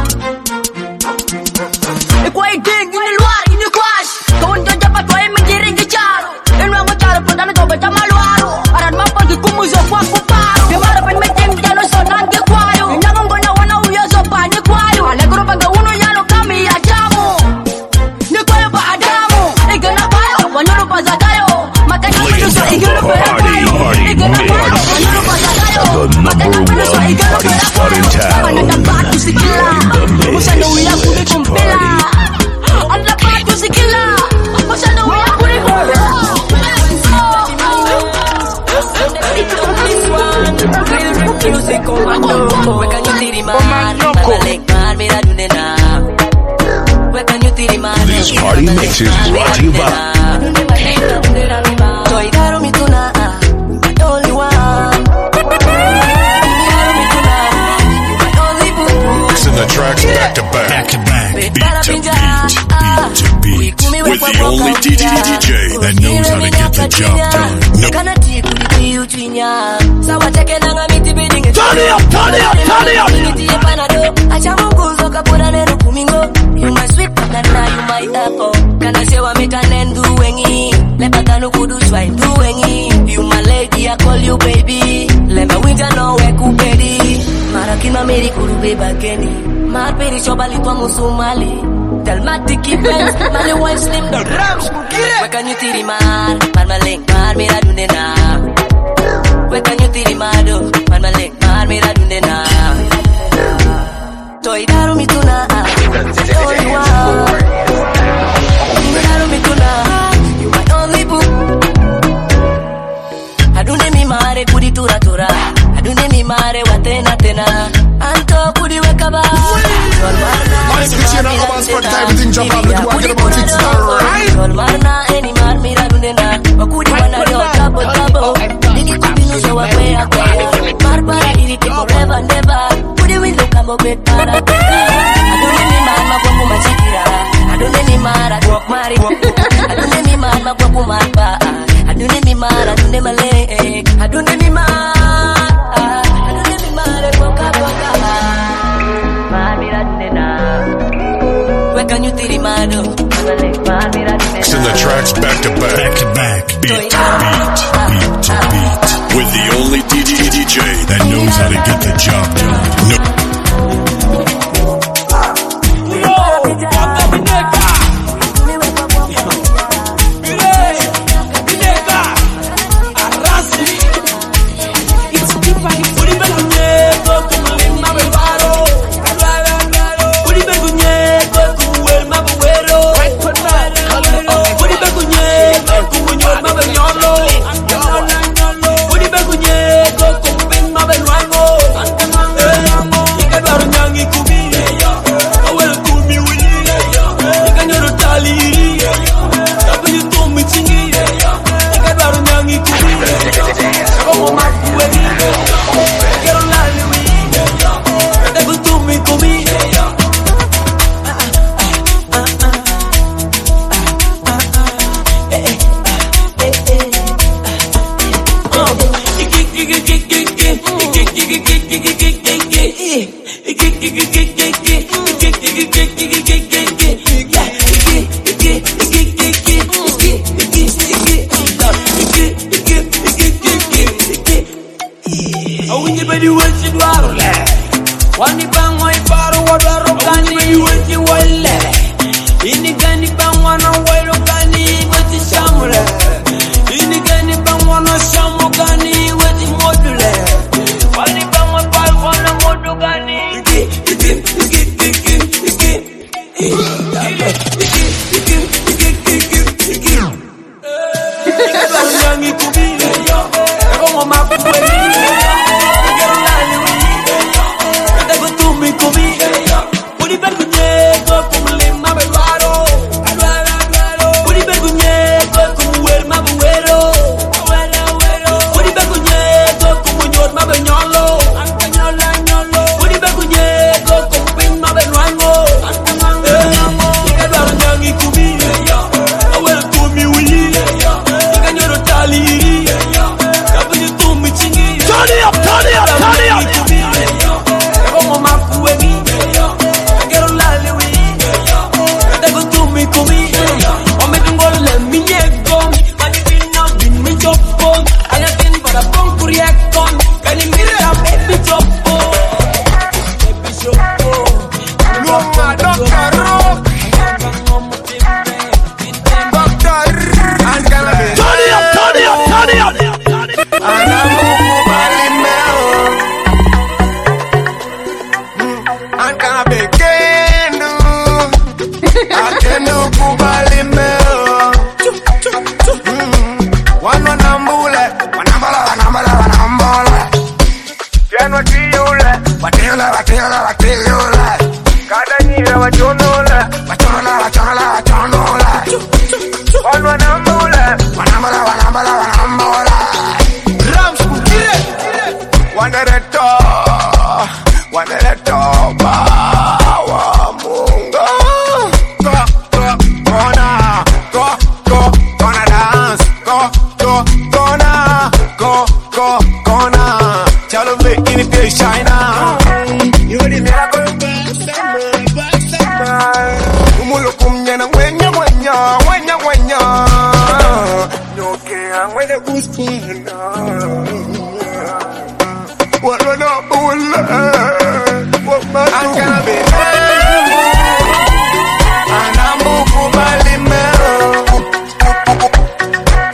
Equate ding in the luar, in the crash. Don't judge up, I am getting the jar. And when we got up, put on the top of Tamaluaro. I don't know what the Kumus of what for power. The matter when we think that was so not the choir. And now I'm going to want to use up on the choir. I like to go on yano kami ya jamu. Nikwelo pa adamu. Igana payo, wanyoro pa zagayo. Makanya penusa igana pera payo. Igana payo, wanyoro pa zagayo. Makanya penusa igana pera payo. Ananda batu sikila. Musano uya kuni kumpela. Ananda batu sikila. Musano uya kuni kumpela. Music commando, where can you tiri man? Malek man, mira dunena. Where can you tiri man? This party mix is brought to you by Toy daro mi tuna, my only one. mixing the tracks back to back, back to back, beat to beat, beat to beat, with the only D D D J that knows how to get the job done. No. Turn it up, turn it up, turn it up. You my sweet banana, you my apple. Can I say what make an end doing it? Let me know who do swine doing it. You my lady, I call you baby. Let me winter know where could be. Marakina Mary Kuru baby Kenny. My baby Shobali to Musumali. Dalmatiki Benz, Mali Wine Slim the Rams. Where can you tiri man? Man Malink, man Mira Dunena. Where can you tiri mado? Man Malink, man Mira Dunena. Toy Daru Mituna. Only one. Daru Mituna. You my only boo. Adune mi mare kudi tura tura. Adune mi mare watena tena. Anto kudi wekaba. Nice, bitch, you know, I'm on spot time. Everything jump on the go and get about it. Alright. Marna, any man, mira, nena wakudi wanaleo double double nikikubinuza wakwea kwea Barbara ili te forever never kudi window kambo great para adone ni mama kwangu machikira adone ni mara rock mari adone ni mama kwangu marba adone ni mara adone male adone ni mara adone ni mara boka boka mami radena weka nyutiri mado Send the tracks back to back, back to back, beat to beat, beat to beat, with the only D J D J that knows how to get the job done. No.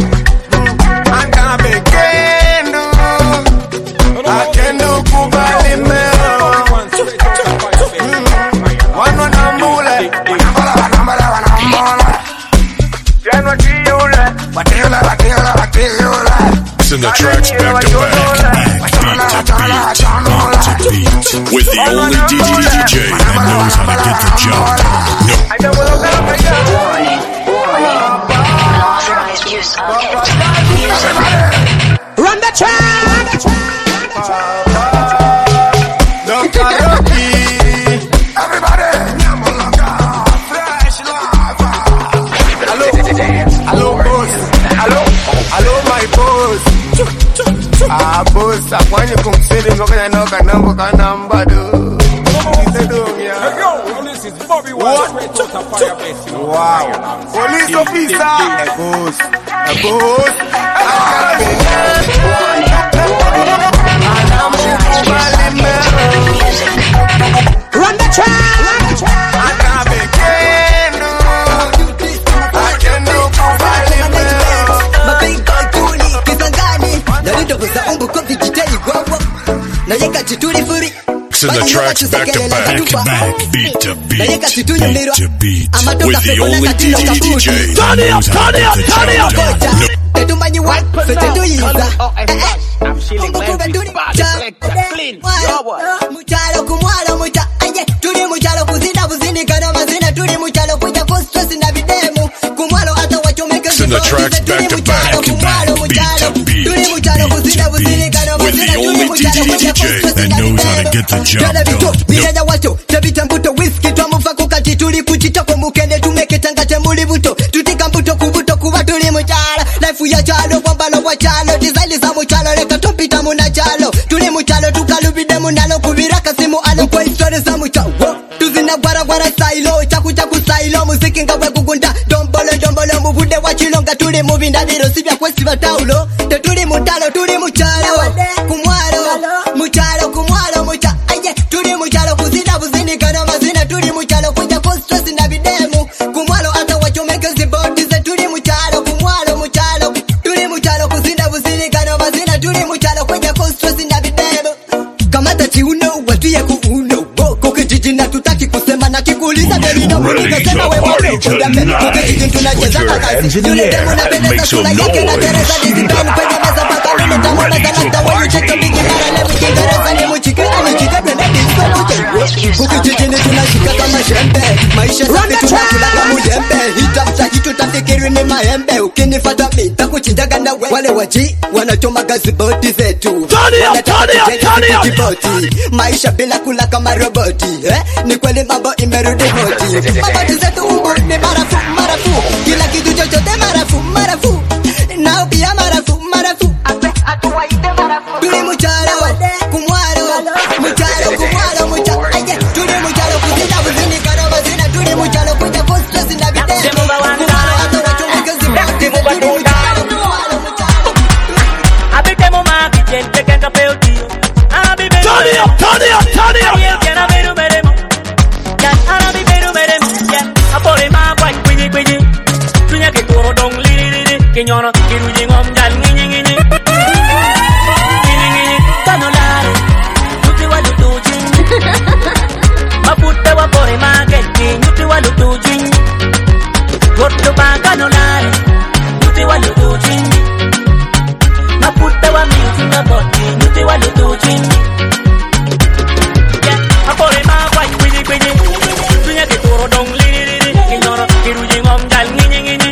Akendo kubali boss, I want you to come say them, okay, I know, I know, I number, do. Hey, yo, this is Bobby White. Wow. Police officer. A boss. A boss. Run the track. Run the track. I can't begin. I can't do Parliament. My big boy Tuli, Kisangani. Nalito kuza umbu kofi jitei guapo. Na yeka chituli furi. Send the tracks back to back, back to back, beat to beat, beat to beat, with the only D J that knows how to get the job done. Tetumbanyi wa, fetetuiza. I'm chilling, clean, muchalo kumwalo mucha, aye, tuli muchalo kuzina buzini kana mazina, tuli muchalo kuja kustress na videmu, kumwalo hata wachomeke. Send the tracks back to back, back to beat, beat to beat, with the only D J that knows how to get the job done. Biranya wacho, tabita mbuto whisky twamuva kukati tuli kuchitako mukende tumeke tangate muli buto, tutika mbuto kubuto kuba tuli muchala, life ya chalo kwambalo wa chalo, design za muchalo leka topita muna chalo, tuli muchalo tukalubide munalo kubira kasimu alo kwa historia za muchalo, tuzina gwara gwara sailo, chaku chaku sailo, muziki ngawe kukunda, dombolo dombolo mubude wachilonga tuli mubinda diro sibya kwesi bataulo, tetuli mutalo tuli muchalo, kumwalo, muchalo kumwalo mucha, aye, tuli muchalo kuzina buzini kana mazina, tuli muchalo kuja kustress na videmu, kumwalo hata wachomeke zibodi ze, tuli muchalo kumwalo muchalo, tuli muchalo kuzina buzini kana mazina, tuli muchalo kuja kustress na videmu, kamata chiuno watuye kuuno, boko kijiji na tutaki kusema na kikuuliza delino munike sema we wano kudame, kukijiji tunacheza kakasi, tuli demu na bendeza sula yake na tereza dizibenu kwenye meza paka lune tamona zanata wayu cheka bigi mara levu kingereza ni muchike anichike blende disco muje, kukijiji ni tunashika kama shembe, maisha sabi tunakula kama mudembe, hitamcha hitu tafikiri ni maembe, ukinifata mita kuchinjaga na we, wale waji wanachoma gazi boti zetu, wanataka kujenga kujiboti, maisha bila kula kama roboti, eh? Ni kweli mambo imerudi hoti, maboti zetu umbu ni marafu marafu, kila kitu chochote marafu marafu, nao pia marafu marafu, tuli muchalo kumwalo, muchalo kumwalo mucha, aye, tuli muchalo kuzina buzini kana mazina, tuli muchalo kuja kustress na videmu, kumwalo hata wachomeke ziboti, tuli muchalo kumwalo muchalo. Abitemo ma kitchen taking a pelty. Abi be turn it up, turn it up, turn it up. Yeah, can I be do meremo? Yeah, I be be do meremo. Yeah, I put him up like quinny quinny. Tunya ke toro dong li li li. Kenyono kiruji ngom jal ngini ngini. Ngini ngini. Kanolare. Nuti walu tujin. Maputa wa pore mageti. Nuti walu tujin. Goto ba kanolare. Nuti walu tujin. Maputa wa miti na boti. Nuti walu tujin. Yeah, apore ma white quinny quinny. Tunya ke toro dong li li li. Kenyono kiruji ngom jal ngini ngini.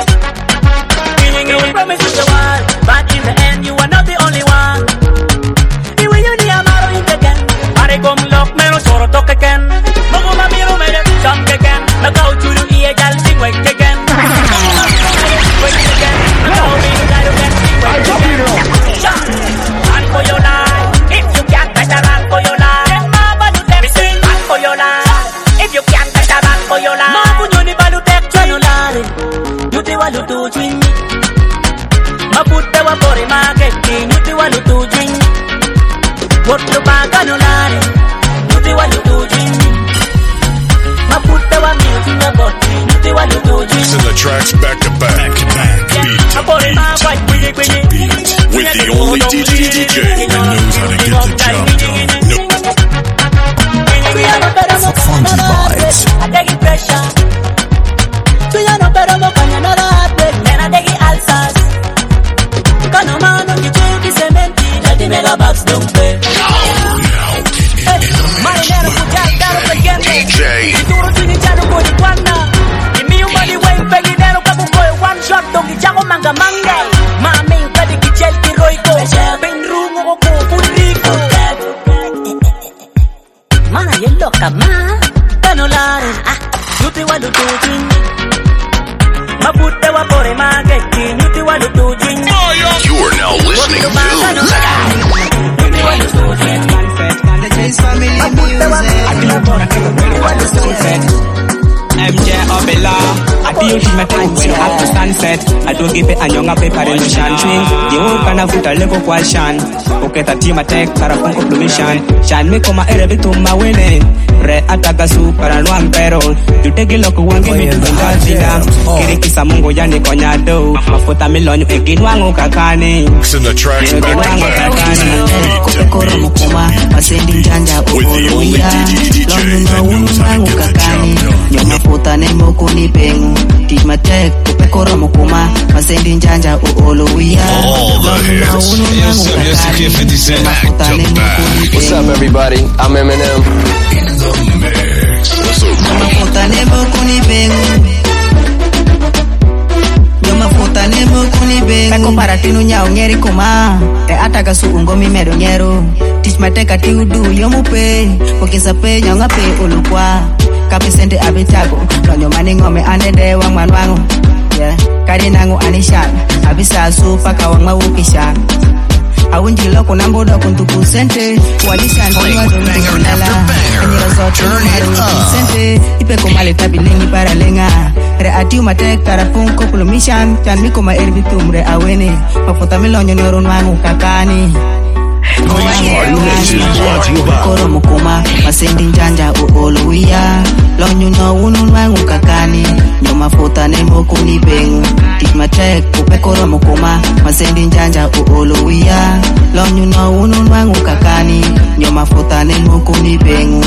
You promise you the one, but in the end you are not the only one. Y when you need a maro in the can, pare come lock me no soro toque can. Mogo ma miro me de jump que can. Na go to the ear gal sing wake que can. Wake que can. Na go me to the can sing wake que can. Run for your life. If you can't better run for your life. Mama do them sing run for your life. If you can't better run for your life. Mama do ni balu tek chanolare. You te walu tu twin. Maputa wa pore mageti, nuti walu tujin. Wotu baka nolare, nuti walu tujin. Maputa wa miuti na boti, nuti walu tujin. Send the tracks back to back, back to back, beat to beat, beat to beat, with the only D J that knows how to get the job done. No. For funky vibes. I take it pressure. So you know better mo kanya na heartbreak, man I take it ulcers. Kana mano kicheki sementi, nati mega bucks don't pay. Marinero kujagaro pegende, ituro chini chano kodi kwana. Imi umali weng pegidero kakukoe one shot dongi chako manga manga. Mame ukadi kichel kiroiko, ben rungo koko puriko. Mana yellow kama, kanolare, ah, yuti walu tujin. Maputa wa pore mageti, yuti walu tujin. You are now listening to teach my time when after sunset. I don't give it and young up paper in the shan swing. You won't can have a little question. Okay, the team attack, Carapunco Plumission. Shan me come a bit to my winning. Re atagasu para no ampero. You take a look one give me to the Gazina. Kiriki Samungo Yani Conyado. Mafuta Milon, a Ginwango Kakani. In the tracks back to back. Masending janja ukoluya Lomu na unuma ukakani Nyoma puta nemo kuni bengu Teach my tech, kupekora mukuma Masending janja ukoluya Lomu na unuma ukakani Nyoma puta nemo kuni bengu What's up everybody, I'm Eminem In the mix. Nyoma puta nemo kuni bengu Mafuta nemo kuni bengu Peko para tinu nyao ngeri kuma E ataka su ungo mi medo nyero Teach my teka ti udu yomu pe Kokisa pe nyonga pe ulukwa Kapi sende abitago Lonyo mani ngome ane de wang man wangu Yeah, kari nangu anishan Abisa su paka wang mawukishan Awunji loko nambo do kuntuku sente Walishan kwenwa dungu kunala Anyira zote kumaru sente Ipe kumale tabi lengi para lenga Re atiu matek tarapun kopulu mishan Chan mi kuma erbitum re awene Mafuta milonyo nyorun wangu kakani Koro mukuma Masending janja uoluya Lonyo no unun wangu kakani Nyoma futa nemo kuni bengu Teach my tech upe koro mukuma Masending janja uoluya Lonyo no unun wangu kakani Nyoma futa nemo kuni bengu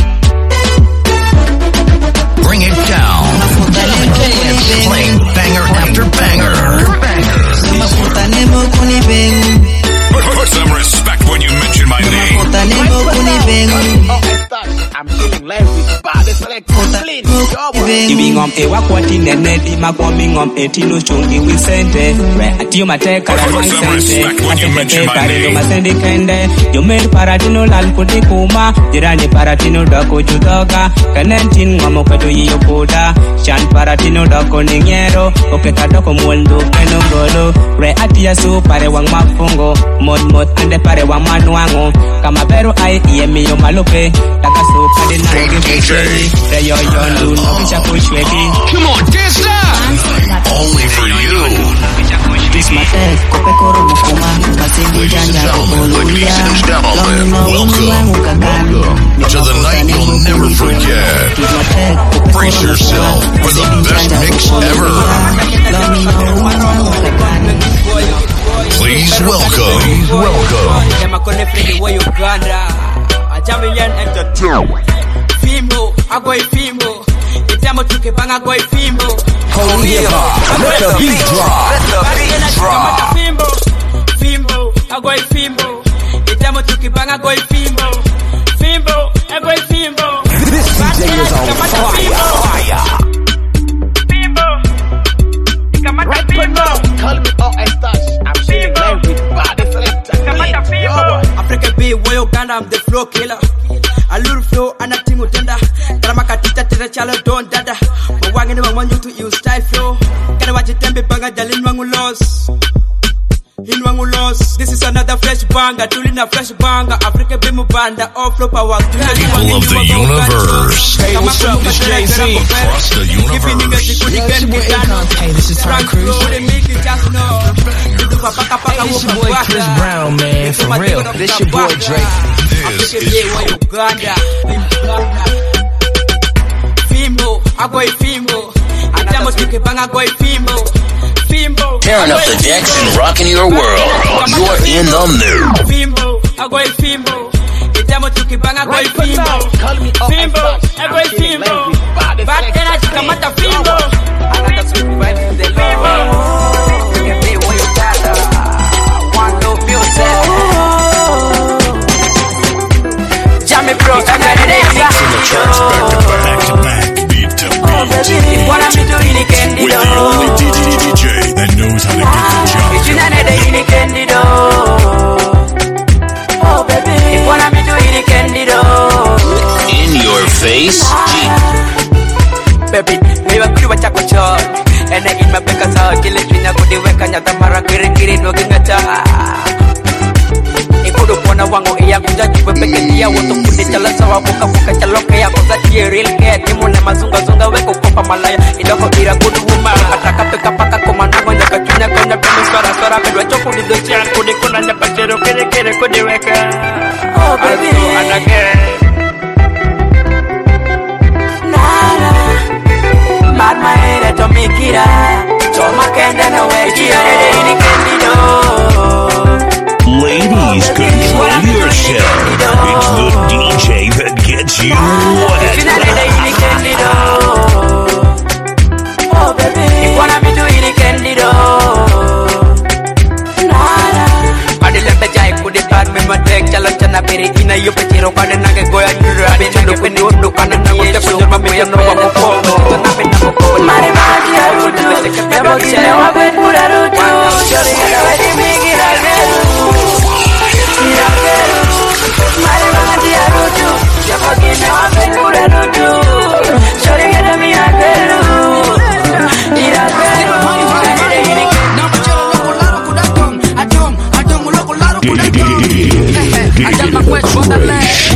Bring it down. Playing banger after banger. Mafuta nemo kuni bengu Put some respect when you mention my name. Mafuta nemo kuni bengu I'm feeling life with bad select complete. Giving on a wakwati nene makoming on a tino chungi we sente. Re atio mate karama sente. Asete pare ma sende kende. You made paratino lal kuti kuma. Jirani paratino dako judoga. Kanentin ngamo kato yiyo koda. Shan paratino dako ningero. Oke kadoko mwendo kenongolo. Re atia su pare wang mafungo. Mod mod ande pare wang manuango. Kama beru ai iye miyo malope. Taka su pade na give Re yo yo Come on, dance now! Only for you. This my test, kope koro mukuma Masindi janja ukoluya Welcome, welcome to the night you'll never forget. Brace yourself for the best mix ever. Please welcome, welcome. Fimbo, agoi fimbo. Itamo tuke banga agoi fimbo. Holy hip-hop, let the beat drop. Let the beat drop. Fimbo, fimbo, agoi fimbo. Itamo tuke banga agoi fimbo. Fimbo, agoi fimbo. This D J is on fire. Fimbo, kamata fimbo. Call me all stars. I'm feeling life with bad select kamata fimbo. Africa be way Uganda, I'm the flow killer. A little flow and a thing with tender. Karama katita tira chalo don dada. Mawangi ni wamanyu to use style flow. Kana wachi tembe banga jalin wangu loss. In wangu loss. This is another fresh banger. Tulina fresh banger. Africa bimu banda. All flow power. People of the universe. Hey, what's up? This Jay-Z. Across the universe. Hey, this is Tom Cruise. Hey, this your boy Chris Brown, man. For real. This your boy Drake. This is Uganda. Fimbo, agoi fimbo. Atamo tuke banga agoi fimbo. Fimbo. Tearing up the decks and rocking your world. You're in the mood. Fimbo, agoi fimbo. Atamo tuke banga agoi fimbo. Fimbo, agoi fimbo. Bad energy kamata fimbo. Another sweet vibe in the fimbo. You can be what you got. One love music. Jammy bro, I got it in ya. back to back, beat to beat. What I'm doing in Candy With the only D J that knows how to get the job It's in Candy Oh baby, what I'm doing in Candy In your face, baby, me wa kuri chako chon. Ene in mapeka sawa kile kina kudiweka nyata mara kiri kiri no gingata. Ikudu pona wangu iya kuja jipe peke dia woto kude chala sawa boka boka chaloke ya kosa real ke timu na mazunga zunga weko kopa malaya idoko ira good woman ataka peka paka komanda ngonya kakinya konya kama sara sara pedwa choku di docha kude kona na pachero kere kere kude weka oh baby anake nara mad my head to make it up so my kenda no way ini candido. Ladies, control yourself. It's the D J that gets you wet. Oh baby, if wanna me to eat candido. Nara, padilla pe jai kudi tar me matek chalan chana peri ina yo pe chiro kana nage goya nyura be chando pe ndu kana na go te punjor ma me no mo ko to na pe na ko mare mari aru tu me bo chele wa pe pura ru tu chori ga wa di me gira mare mari aru tu ya bo chele wa pe pura ru tu chori ga mi agero ira agero no me chelo loco laro kudakong adong adong loco laro kudakong ajal ma kwet bodale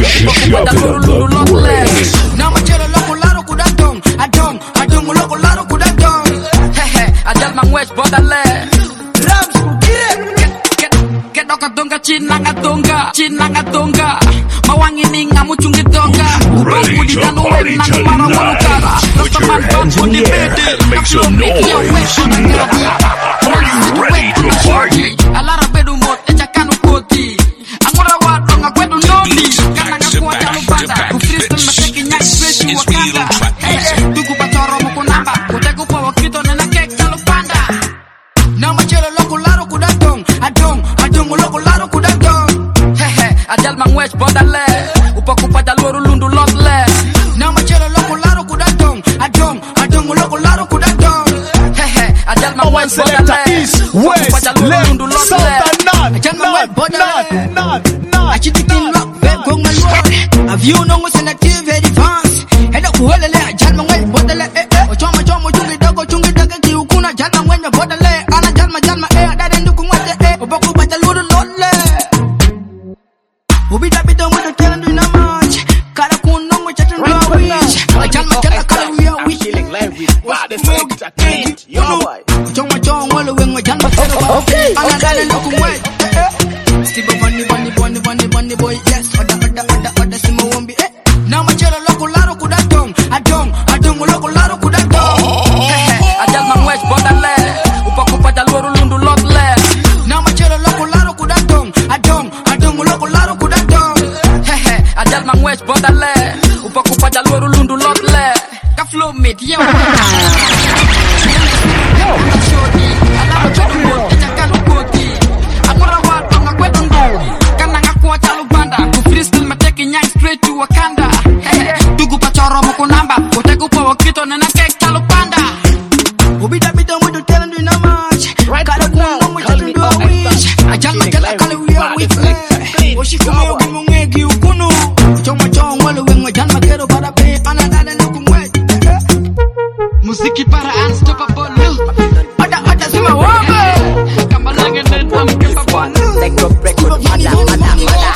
no me chelo loco laro kudakong adong adong loco laro kudakong ajal ma kwet bodale rams kire kedoka donga chinanga donga chinanga donga mawangi ninga muchungi donga Ready to party tonight. Put your hands in the air and make some noise. Ready to party. Alara bedu mot echa kanu koti angora wa donga kwedu noni kana ngakua jalu banda kufristan mateki nyaki fresh wakanda tuku patoro muku namba kutegu kwa wakito nena kek jalu banda na machelo loko laro kudadong adong adong loko laro kudadong hehe ajal mangwech bodale upakupa jaluru lundu lotle na machelo loko laro kudadong adong adong loko laro kudadong hehe ajal mangwech bodale West, left, south and north, north, north, north, north. I cheat the king rock, back on my road. A view no was an active very fast. Head up, well, I jam away, bottle, eh, eh. O choma choma, chungi dogo, chungi dogo, kiukuna, jana when you bottle, ana jama jama, eh, that and look what the eh, Obaku Bataluru Lole. Ubi da bit with the tail and a march. Karakun no much at the witch. I jama jama, we are we killing live with bad effect. I can't, you know why. Choma choma, well, when we jama, okay, okay, look away. Still bunny bunny bunny bunny bunny boy, yes, oda oda oda oda simo wombi, eh. Now my chelo loco laro kudadong, adong, adong loco laro kudadong. Ajal mang west bodale, upaku pajaluru lundu lotle. Now my chelo loco laro kudadong, adong, adong loco laro kudadong. Ajal mang west bodale, upaku pajaluru lundu lotle. Ka flow mate, yo. Yo, shorty, alama chelo mo, echa kanu koti. Amora wa donga kwetu ndo, kana ngakua chalu banda. Kufristan mateki nyai straight to Wakanda. Tugu pachoro muku namba, kutegu po wakito nena kek chalu banda. Ubida bida mwidu tela ndu ina match. Kada kuno mwidu ndu a wish. Ajal majala kale uya wife. Oshikume ugi mungegi ukunu. Choma choma wale wengwe jal makero para pe. Anadale nuku mwet. Musiki para unstoppable. Oda oda sima wame. Kamalange netam kepapan. Take a break with mada mada mada.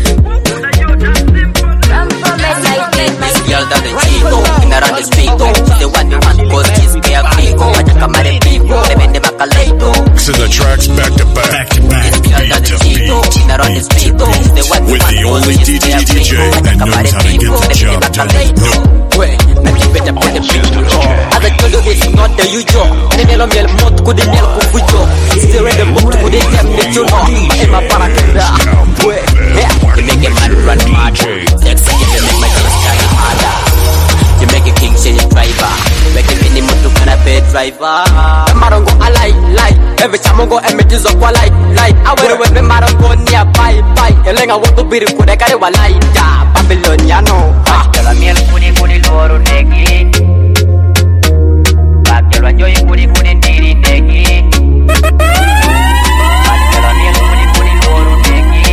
Girl that the chico, in around the street, the one you want cause she's gay frigo, acha kamare pico, le vende bacalaito. So the tracks back to back, back to back, beat to beat, with the only D J D J that knows how to get the job done. No. Wait, let me better put the beat on. As I told you, it's not the usual. Ni melo miel mot kudi miel kufujo. It's the red book kudi miel michuno. Ema para kida. Wait, yeah, you make a man run mad. Sexy, you make my girl style harder. You make a king say driver. Make a mini moto kana pay driver. Marango I like like. Every time I go and meet is up like like. I wear with me marango near bye bye. Elenga want to be the kude kare walai da. Babyloniano. Bakela miel kudi kudi loro negi. Bakela joy kudi kudi ndiri negi. Bakela miel kudi kudi loro negi.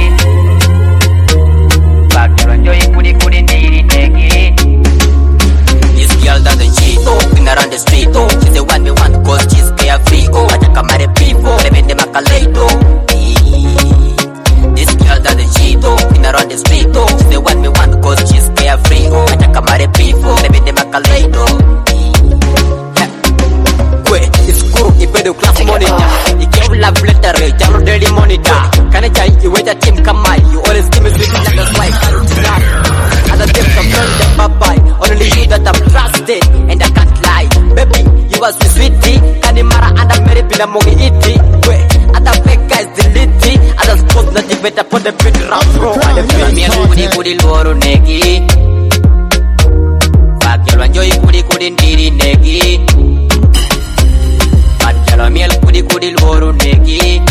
Bakela joy kudi kudi ndiri negi. This girl doesn't cheat, oh, been around the street, oh. She's the one we want, cause she's carefree, oh. Acha kamare people, le vende macalaito. This girl doesn't cheat, oh, been around the na mogi iti we ata fake guys delete ata spot na tibeta put the beat rap bro ade feel me kudi kudi loro negi bakelo enjoy kudi kudi ndiri negi bakelo miel kudi kudi loro negi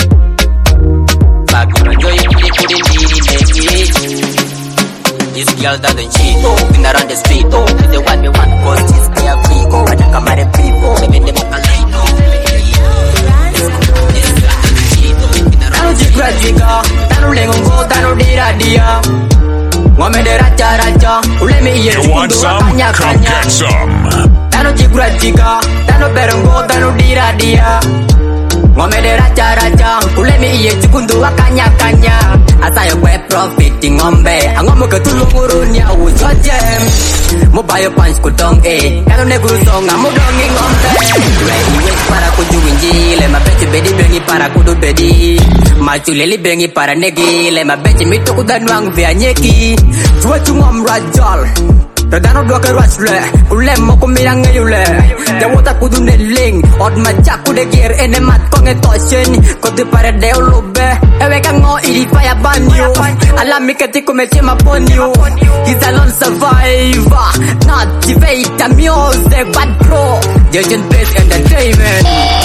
bakelo enjoy kudi kudi ndiri negi. This girl doesn't cheat, been around the street, oh, the one me want, cause this girl free, go, I can come at the people, even them up a light, oh. Tano jikra jika, tano lengongo, tano dira dia. Wame de racha racha, ule me ye chukundu wakanya kanya. Tano jikra jika, tano berongo, tano dira dia. Wame de racha racha, ule me ye chukundu wakanya kanya. Asaya kwe profiting ngombe, angomo ketulungurunya ujo jem. Mobile punch kutong eh, kano negusonga mudongi ngombe. Ready wait para kujuwinji, le mabechi bedi bengi para kudu bedi. Machuleli bengi para negi, le mabechi mito kudanwang vya nyeki. Chua chungom rajal. Radano dua ke rasle, ulem mo kumirang ngayule. Jawota kudu neling, od majak kude gear ene mat konge toshen. Kodu pare deo lobe, ewe kango iri fire banyo. Alami keti kumeche maponyo. He's a lone survivor, not debate music, but pro. Judging based entertainment.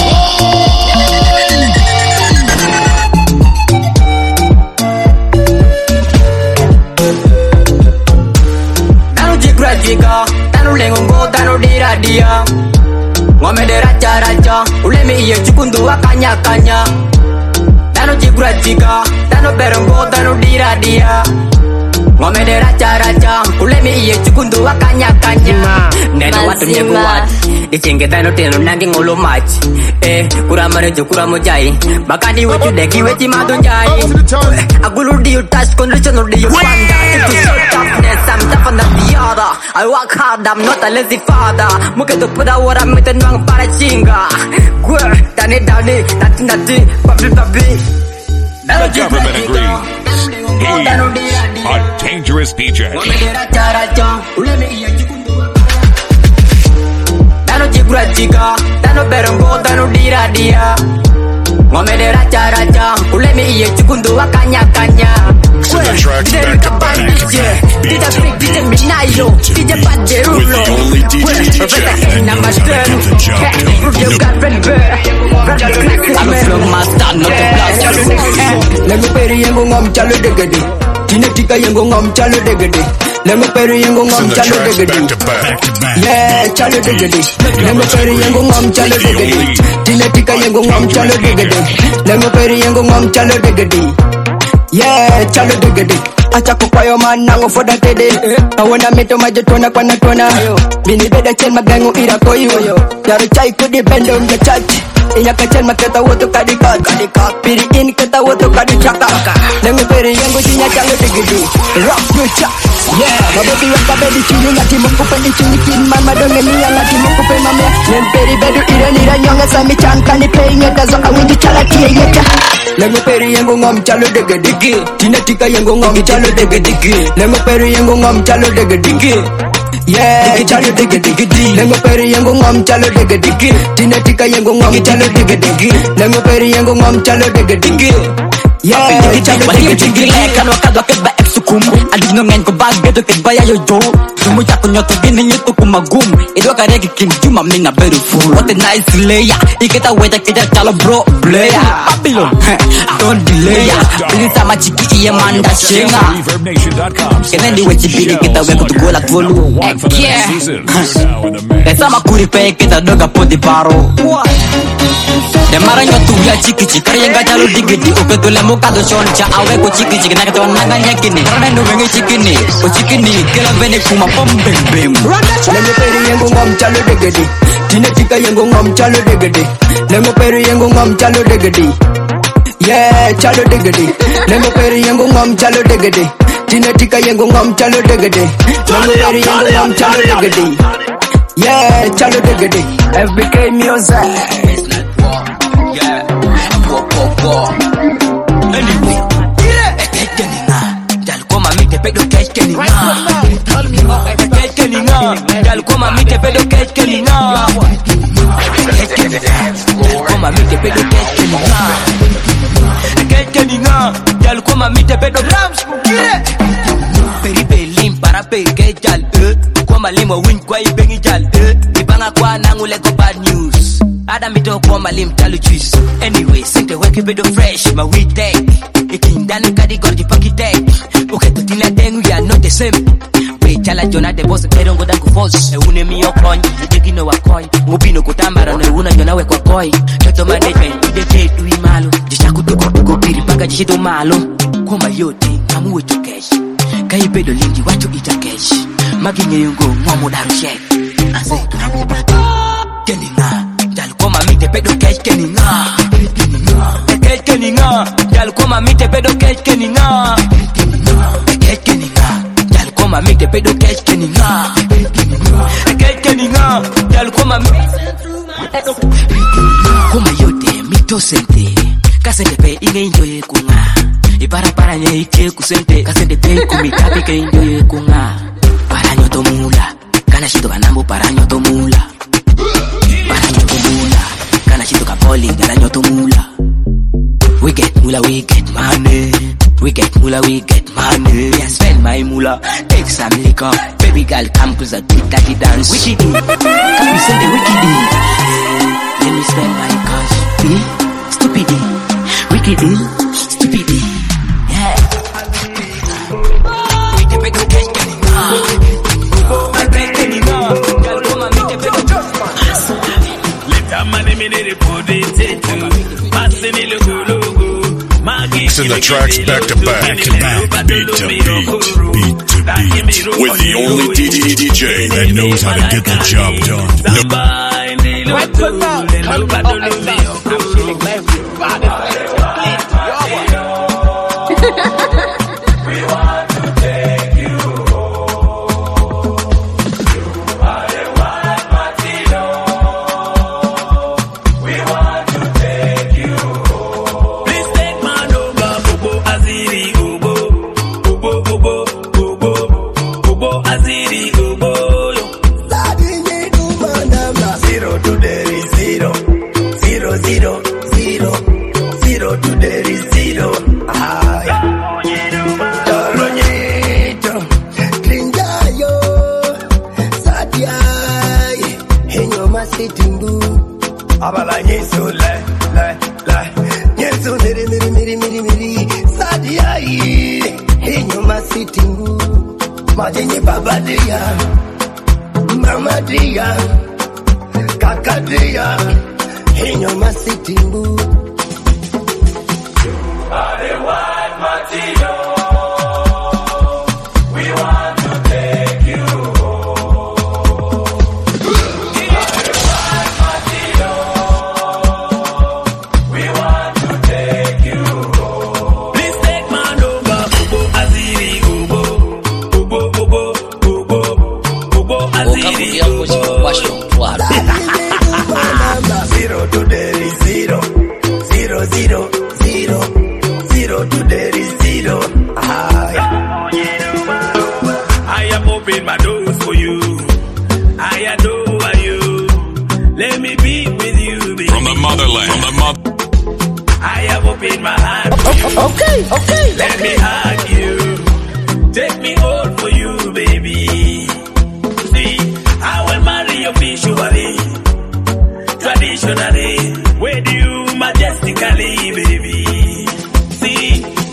Jika, tanu lengongo, tanu dira dia. Wame de racha racha, ule me iye chukundu wakanya kanya. Tanu jikra jika, tanu berongo, tanu dira dia. Wame de racha racha, ule me iye chukundu wakanya kanya. Neno watu nyekuwat, dicenge tanu tenu nangi ngolo match. Eh, kuramane jo kuramo jai, bakani wetu deki wechi madu jai. Agulu di utas condition di upanda. Itu so toughness, I'm tougher than the other. I work hard, I'm not a lazy father. Muke tu pada orang metenwang para chinga. Gue dani dani, nati nati, babi babi. The government agrees. He's a dangerous D J. Tano jikra jika, tano berongo, tano dira dia. Wame de racha racha, ule me iye chukundu wakanya kanya. So the track's back to back. D J Freak, D J Minayo, D J Pajerulo. Professor Number ten. Rubio Carpenter. I'm a flow master, not a blast. Let me pay yengo ngam chalo degede. Tinetika yengo ngam chalo degede. Let me pay yengo ngam chalo degede. Yeah, chalo degede. Let me pay yengo ngam chalo degede. Tinetika yengo ngam chalo degede. Let me pay yengo ngam chalo degede. Yeah, chalo degede. Acha kukwayo manango for that day. I wanna meet to my jetona kwana tona. Bini beda chen magango ira koyo. Yaro chai kudi bend on the church. Inya kachen maketa woto kadi kat. Piri in keta woto kadi chaka. Lengo peri yango jinya chalo degede. Rock your cha. Yeah, mababi waka bedi chini ngati mukupe ni chini kin man madonge miya ngati mukupe mamya. Nen peri bedu ira nira nyonga sami chanka ni pay ngeta zo awindi chala tiye yeta. Lengo peri yango ngam chalo degede. Tinetika yango ngam chalo degede. Lengo peri yango ngam chalo degede. Yeah, chalo degede. Lengo peri yango ngam chalo degede. Tinetika yango ngam chalo degede. Lengo peri yango ngam chalo degede. Yeah, chalo degede. Kan wakadwa keba exukumu. Adino ngen ko bag bedo keba ya yo jo. Sumu chako nyoto gini nyoto kumagumu. Idwa karegi king juma minga very full. What a nice layer. Iketa weta kita chalo bro player. Babylon, don't delay ya. Bili sama chiki iye manda shenga. Kenendi wechi bili kita weko tugola twolu. Yeah. Esama kuri pe kita doga podi paro. Demara nyotu ya chiki chikari yenga chalo digidi. Uke tule muka do shoncha awe ko chiki chiki naka tuwa nanga nyekini. Rana ndo wengi chikini. O chikini kila vene kuma pom bim bim. Lengo peri yengo ngam chalo degede. Tinetika yengo ngam chalo degede. Lengo peri yengo ngam chalo degede. Yeah, chalo degede. Lengo peri yengo ngam chalo degede. Tinetika yengo ngam chalo degede. Lengo peri yengo ngam chalo degede. Yeah, chalo degede. F B K music. Yeah, walk, walk, walk. Anyway, dal koma mite pedo keskeni na. Keskeni na. Dal koma mite pedo keskeni na. Koma mite pe ke jal eh kwa malimo win kwa ibengi jal eh ibanga kwa nangu lego bad news ada mito kwa malim talu juice anyway sente weke bedo fresh my weed deck ikindani kadi gordi pakitek uketo tina dengu ya not the same we chala jona de boss pero ngoda ku force e une mi okon ide no wakoi ngubino kutambara no una jona we kokoi toto management ide te tu imalo dishaku tuko tuko piri paka jishito malo koma yote amuwe to cash kai bedo lingi wacho ita cash maginye yongo ngomo daru shek ase keninga dal koma mite pedo cash keninga cash keninga dal koma mite pedo cash keninga cash keninga dal koma mite pedo cash keninga cash keninga dal koma koma yote mito sente kasente pe inge enjoy kunga ibara para nye ike kusente kasente pe kumitapi ke enjoy kunga para nyoto mula kana shito kanambo para nyoto mula para nyoto mula kana shito kapoli kana nyoto mula we get mula we get money we get mula we get money yeah, spend my mula take some liquor baby girl come cause I do that dance wicked come we send the wicked let me spend my cash eh? Stupid wicked stupid yeah we can make a cash getting Mixing the tracks back to back, beat to beat, beat to beat, with the only D J that knows how to get the job done. Right foot out, come on, I'm feeling like everybody. We want to take you Abala nyesu le le le nyesu miri miri miri miri miri sadiai inyuma sitingu majenye baba dia mama dia kaka dia inyuma sitingu ale white matino we want to take you zero to there is zero, zero zero zero, zero to there is zero. Ah, I am open my doors for you. I adore you. Let me be with you, baby. From the motherland, from the mother. I have opened my heart for you. Okay, okay. Let okay. me hug you. Take me all for you, baby. See, I will marry you visually. Traditionally, with you majestically, baby. See,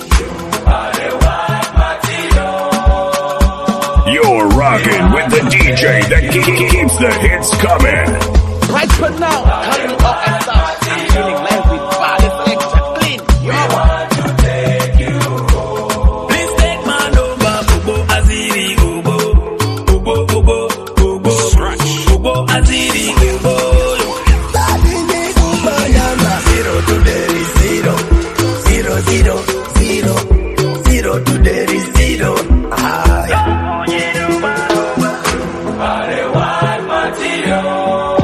you're rocking with the D J that keeps the hits coming. Right foot now, coming up and start. I'm feeling like with body extra clean. You want to take you home. Please take my number, Ubo Aziri, Ubo, Ubo, Ubo, Ubo, Ubo Aziri, Ubo. Zero, zero, zero to there is zero. Ah, yeah.